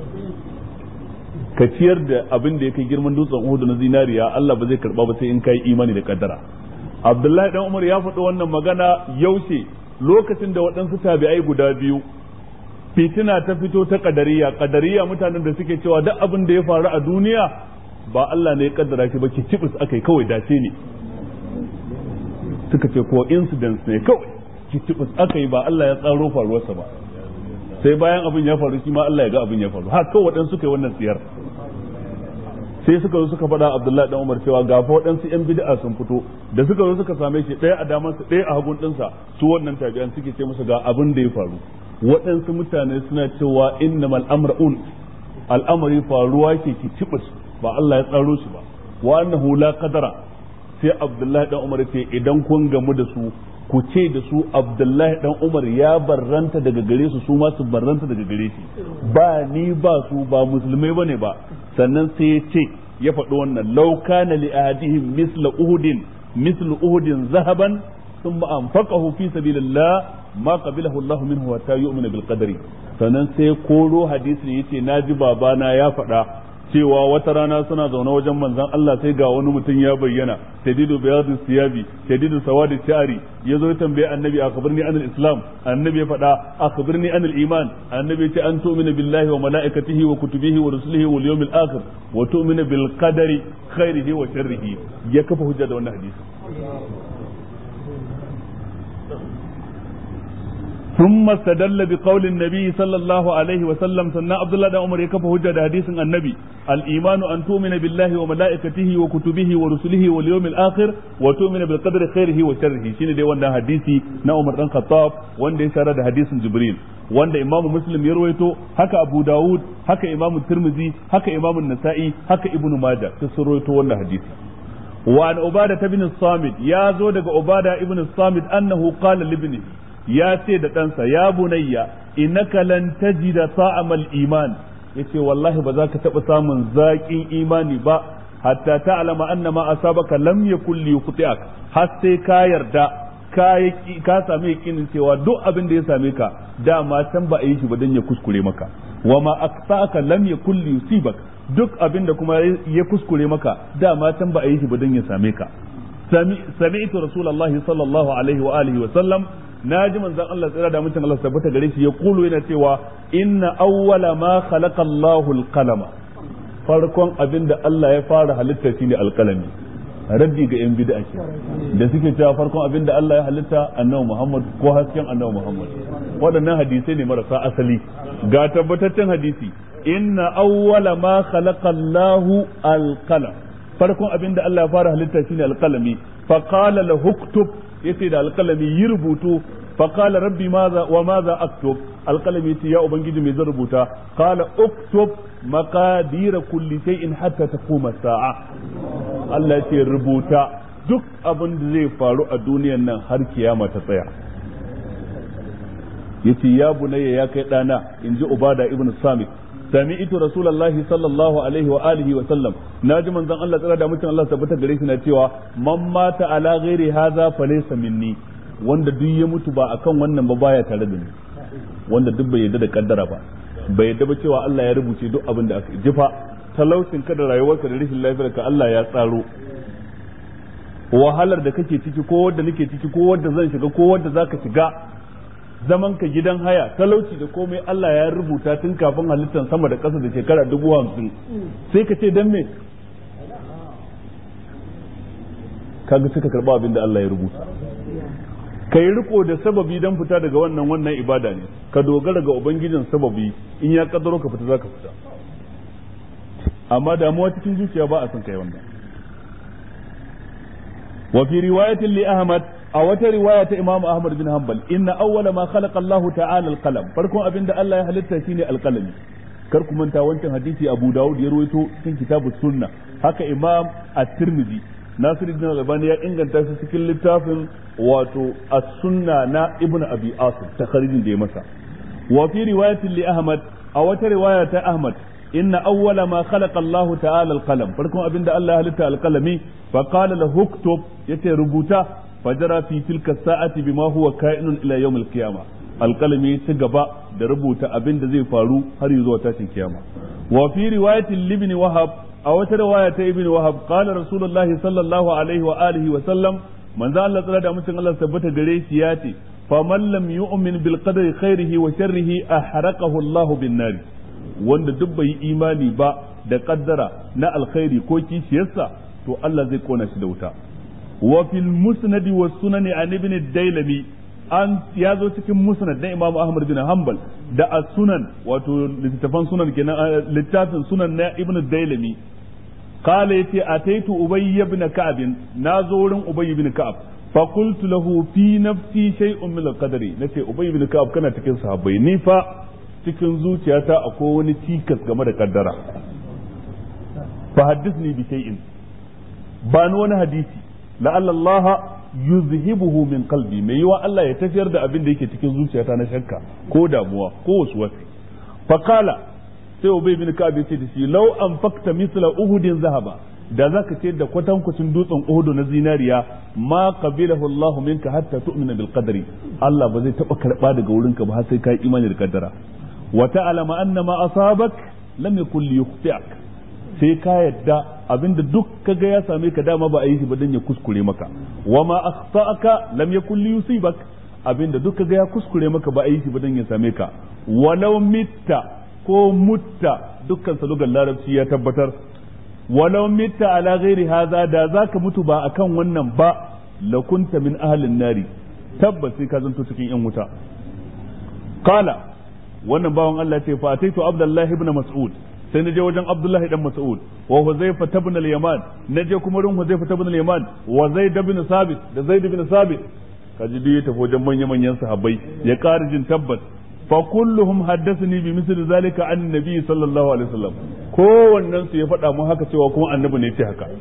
ka ciyar da abin da ya kai girman dutsen Uhud na zinariya, Allah ba zai karba ba sai in kai imani da kaddara. Abdullahi dan Umar ya faɗi wannan magana yaushe, lokacin da waɗansu tabi'ai guda biyu fitina ta fito ta kadariya mutanen da suke cewa duk abin da ya faru a duniya ba Allah ne ya kaddara shi ba, ki cibis akai kawai dace ne. suka ce ko incidents ne kawai, ki cibis akai ba Allah ya tsaro faruwarsa ba. sai bayan abin ya faru shi ma Allah ya ga abin ya faru. har kawai waɗansu suka yi wannan tsiyar, sai suka zo suka faɗa Abdullahi dan Umar cewa ga fa waɗansu ƴan bid'a sun fito, da suka zo suka same shi ɗaya a damansa ɗaya a hagun ɗinsa, su wannan tabi'an suke ce musu ga abin da ya faru. waɗansu mutane suna cewa innamal amrun, al'amari faruwa ke ki cibis ba Allah ya tsaro shi ba, wa annahu la qadara. sai Abdullahi dan Umar ce idan kun gamu da su ku ce da su Abdullahi dan Umar ya barranta daga gare su, su ma su barranta daga gare shi, ba ni ba su ba musulmai bane ba. sannan sai ya ce ya faɗi wannan, law kana li ahadihim mislu uhudin zahaban thumma anfaqahu fi sabilillah ma qabilahu Allah minhu hatta yu'mina bil qadari. sannan sai koro hadisi yace naji babana ya faɗa cewa wata rana suna zaune wajen manzon Allah, sai ga wani mutum ya bayyana, shadidu bayadus siyabi shadidu sawadi sha'ri, yazo ya tambaye annabi akhbirni anil islam, annabi ya faɗa akhbirni anil iman, annabi ya ce an tu'mina billahi wa malaikatihi wa kutubihi wa rusulihi wal yawmil akhir wa tu'mina bil qadari khairihi wa sharrihi. ya kafa hujja da wannan hadisi. ثم استدل بقول النبي صلى الله عليه وسلم. سنة عبد الله بن عمر يكفى حجة حديث النبي الإيمان أن تؤمن بالله وملائكته وكتبه ورسله واليوم الآخر وتؤمن بالقدر خيره وشره شين دي وانا حديثي عمر بن الخطاب وان دي سارد حديث جبريل وان دي إمام مسلم يرويته هكا أبو داود هكا إمام الترمذي هكا إمام النسائي هكا ابن ماجه تسرويته وانا حديثي وعن عبادة بن الصامت يا زودك عبادة ابن الصامت أنه قال لابنه يا سيدة أنسى يا بني إنك لن تجد طعم الإيمان yace wallahi ba za ka taɓa samun zaƙin imani ba hatta ta'lama anna ma asabaka lam yakul liyuqti'ak har sai ka yarda ka sami yakinin cewa duk abin da ya same ka dama can ba a yi shi ba dan ya kuskure maka wa ma aqta'aka lam yakul liyusibak duk abin da kuma ya kuskure maka dama can ba a yi shi ba dan ya same ka sami'tu rasulullahi sallallahu alaihi wa alihi wa sallam naji manzon Allah tsira da mutum Allah tabbata gare shi ya kulu yana cewa inna awwala ma khalaqa Allahu al-qalama farkon abinda Allah ya fara halitta shine alqalami raddi ga yan bid'a ce da suke cewa farkon abinda Allah ya halitta annabi Muhammad ko hasken annabi Muhammad waɗannan hadisai ne marasa asali ga tabbataccen hadisi inna awwala ma khalaqa Allahu al-qalam farkon abinda Allah ya fara halitta shine alqalami fa qala lahu uktub yace da alqalami yi rubutu fa qala rabbi madha wa madha aktub alqalami yace ya ubangiji me zan rubuta qala uktub maqadir kulli shay'in hatta taquma sa'a Allah yace rubuta duk abin da zai faru a duniyar nan har kiyama ta tsaya yace ya bunayya ya kai dana inji ubada ibn samit sami'tu rasulullahi sallallahu alaihi wa alihi wa sallam naji manzon Allah tsara da mutum Allah tabbata gare shi na cewa man mata ala ghairi hadha falaysa minni wanda duk ya mutu ba akan wannan ba baya tare da ni wanda duk bai yarda da kaddara ba bai yarda ba cewa Allah ya rubuce duk abin da aka jifa talaucin ka da rayuwarka da rashin lafiyar ka Allah ya tsaro wahalar da kake ciki ko wanda nake ciki ko wanda zan shiga ko wanda zaka shiga zaman ka gidan haya talauci da komai Allah ya rubuta tun kafin halittar sama da ƙasa da shekara 50,000 sai ka ce dan me kaga suka karba abin da Allah ya rubuta kai riko da sababi dan fita daga wannan ibada ne ka dogara ga ubangijin sababi in ya kaddaro ka fita zaka fita amma damuwa cikin zuciya ba a son kai wannan wa fi riwayatin li Ahmad a wata riwaya ta Imam Ahmad bin Hanbal inna awwala ma khalaqa Allahu ta'ala al-qalam farkon abinda Allah ya halitta shine al-qalami kar ku manta wancan hadisi Abu Dawud ya rawaito cikin kitabus sunna haka Imam At-Tirmidhi Nasiruddin Albani ya inganta shi cikin littafin wato as-sunna na Ibn Abi Asim takharijin da ya masa wa fi riwayatin li Ahmad a wata riwaya ta Ahmad inna awwala ma khalaqa Allahu ta'ala al-qalam farkon abinda Allah ya halitta al-qalami fa qala lahu uktub yace rubuta fajara fi tilka sa'ati bima huwa ka'inun ila yawm al-qiyama alqalami ta gaba da rubuta abin da zai faru har zuwa tashin kiyama wa fi riwayatin ibn wahab a wata riwaya ta ibn wahab qala rasulullah sallallahu alaihi wa alihi wa sallam manzo Allah tsara da mutum Allah tabbata gare shi ya ce faman lam yu'min bil qadari khairihi wa sharrihi ahraqahu Allah bin nar wanda duk bai imani ba da kaddara na alkhairi ko kishiyarsa to Allah zai kona shi da wuta وفي المسند والسنن عن ابن الديلمي an ya zo cikin musnad na Imam Ahmad bin Hanbal da as-sunan wato littafin sunan kenan littafin sunan na Ibn Dailami qala yati ataitu Ubay ibn Ka'b nazo wurin Ubay ibn Ka'b fa qultu lahu fi nafsi shay'un min al-qadari nace Ubay ibn Ka'b kana cikin sahabbai ni fa cikin zuciyata akwai wani cikas game da kaddara fa haddithni bi shay'in ba ni wani hadisi la'alla Allah yuzhibuhu min qalbi mai yiwa Allah ya tafiyar da abin da yake cikin zuciyata na shakka ko damuwa ko waswasi fa qala sai Ubay bin Ka'ab yace da shi law anfaqta mithla uhudin zahaba da zaka ce da kwatankwacin dutsen Uhud na zinariya ma qabilahu Allah minka hatta tu'mina bil qadari Allah ba zai taba karba daga wurinka ba har sai kai imani da kaddara wa ta'lama anna ma asabak lam yakul liyukhti'ak sai ka yadda abinda duk kaga ya same ka dama ba a yi shi ba dan ya kuskure maka wa ma akhta'aka lam yakul liyusibak abinda duk kaga ya kuskure maka ba a yi shi ba dan ya same ka walau mitta ko mutta dukkan sa lugar larabci ya tabbatar walau mitta ala ghairi hadha da zaka mutu ba akan wannan ba la kunta min ahlin nari tabbas sai ka zanto cikin yan wuta qala wannan bawan Allah ce fa ataitu abdullahi ibn mas'ud sai naje wajen Abdullahi dan Mas'ud wa Huzaifa ibn al-Yaman naje kuma rin Huzaifa ibn al-Yaman wa Zaid ibn Sabit da Zaid ibn Sabit kaji duk ya tafi wajen manyan sahabbai ya ƙara jin tabbas fa kulluhum haddathani bi misli zalika an nabi sallallahu alaihi wasallam kowannen su ya faɗa mun haka cewa kuma annabi ne ya ce haka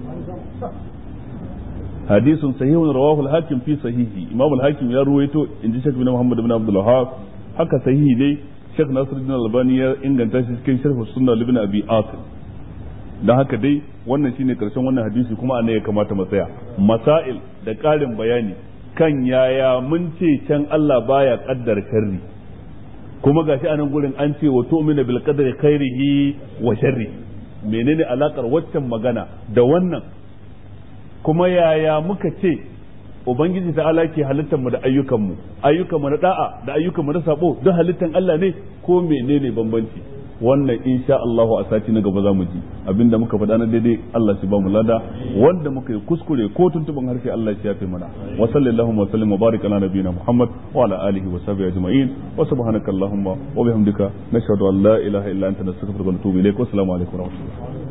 hadisun sahihun rawahu al-hakim fi sahihi imam al-hakim ya ruwaito inji Sheikh bin Muhammad ibn Abdul Wahhab haka sahihi dai Sheikh Nasiruddin Albani ya inganta shi cikin Sharh Sunnah Ibn Abi Asim dan haka dai wannan shine karshen wannan hadisi kuma anan ya kamata mu tsaya masail da ƙarin bayani kan yaya mun ce can Allah baya kaddara sharri kuma gashi anan gurin an ce wa tu'minu bil qadri khairihi wa sharri menene alakar waccan magana da wannan kuma yaya muka ce ubangiji ta'ala ke halittar mu da ayyukan mu na da'a da ayyukan mu na sabo duk halittan Allah ne ko menene bambanci wannan insha Allah a sati na gaba zamu ji abinda muka faɗa na daidai Allah shi ba mu lada wanda muka yi kuskure ko tuntuban harshe Allah shi yafe mana wa sallallahu wa sallam wa barik ala nabiyina Muhammad wa ala alihi wa sahbihi ajma'in wa subhanaka allahumma wa bihamdika nashhadu an la ilaha illa anta nastaghfiruka wa natubu ilayk wa assalamu alaikum wa rahmatullahi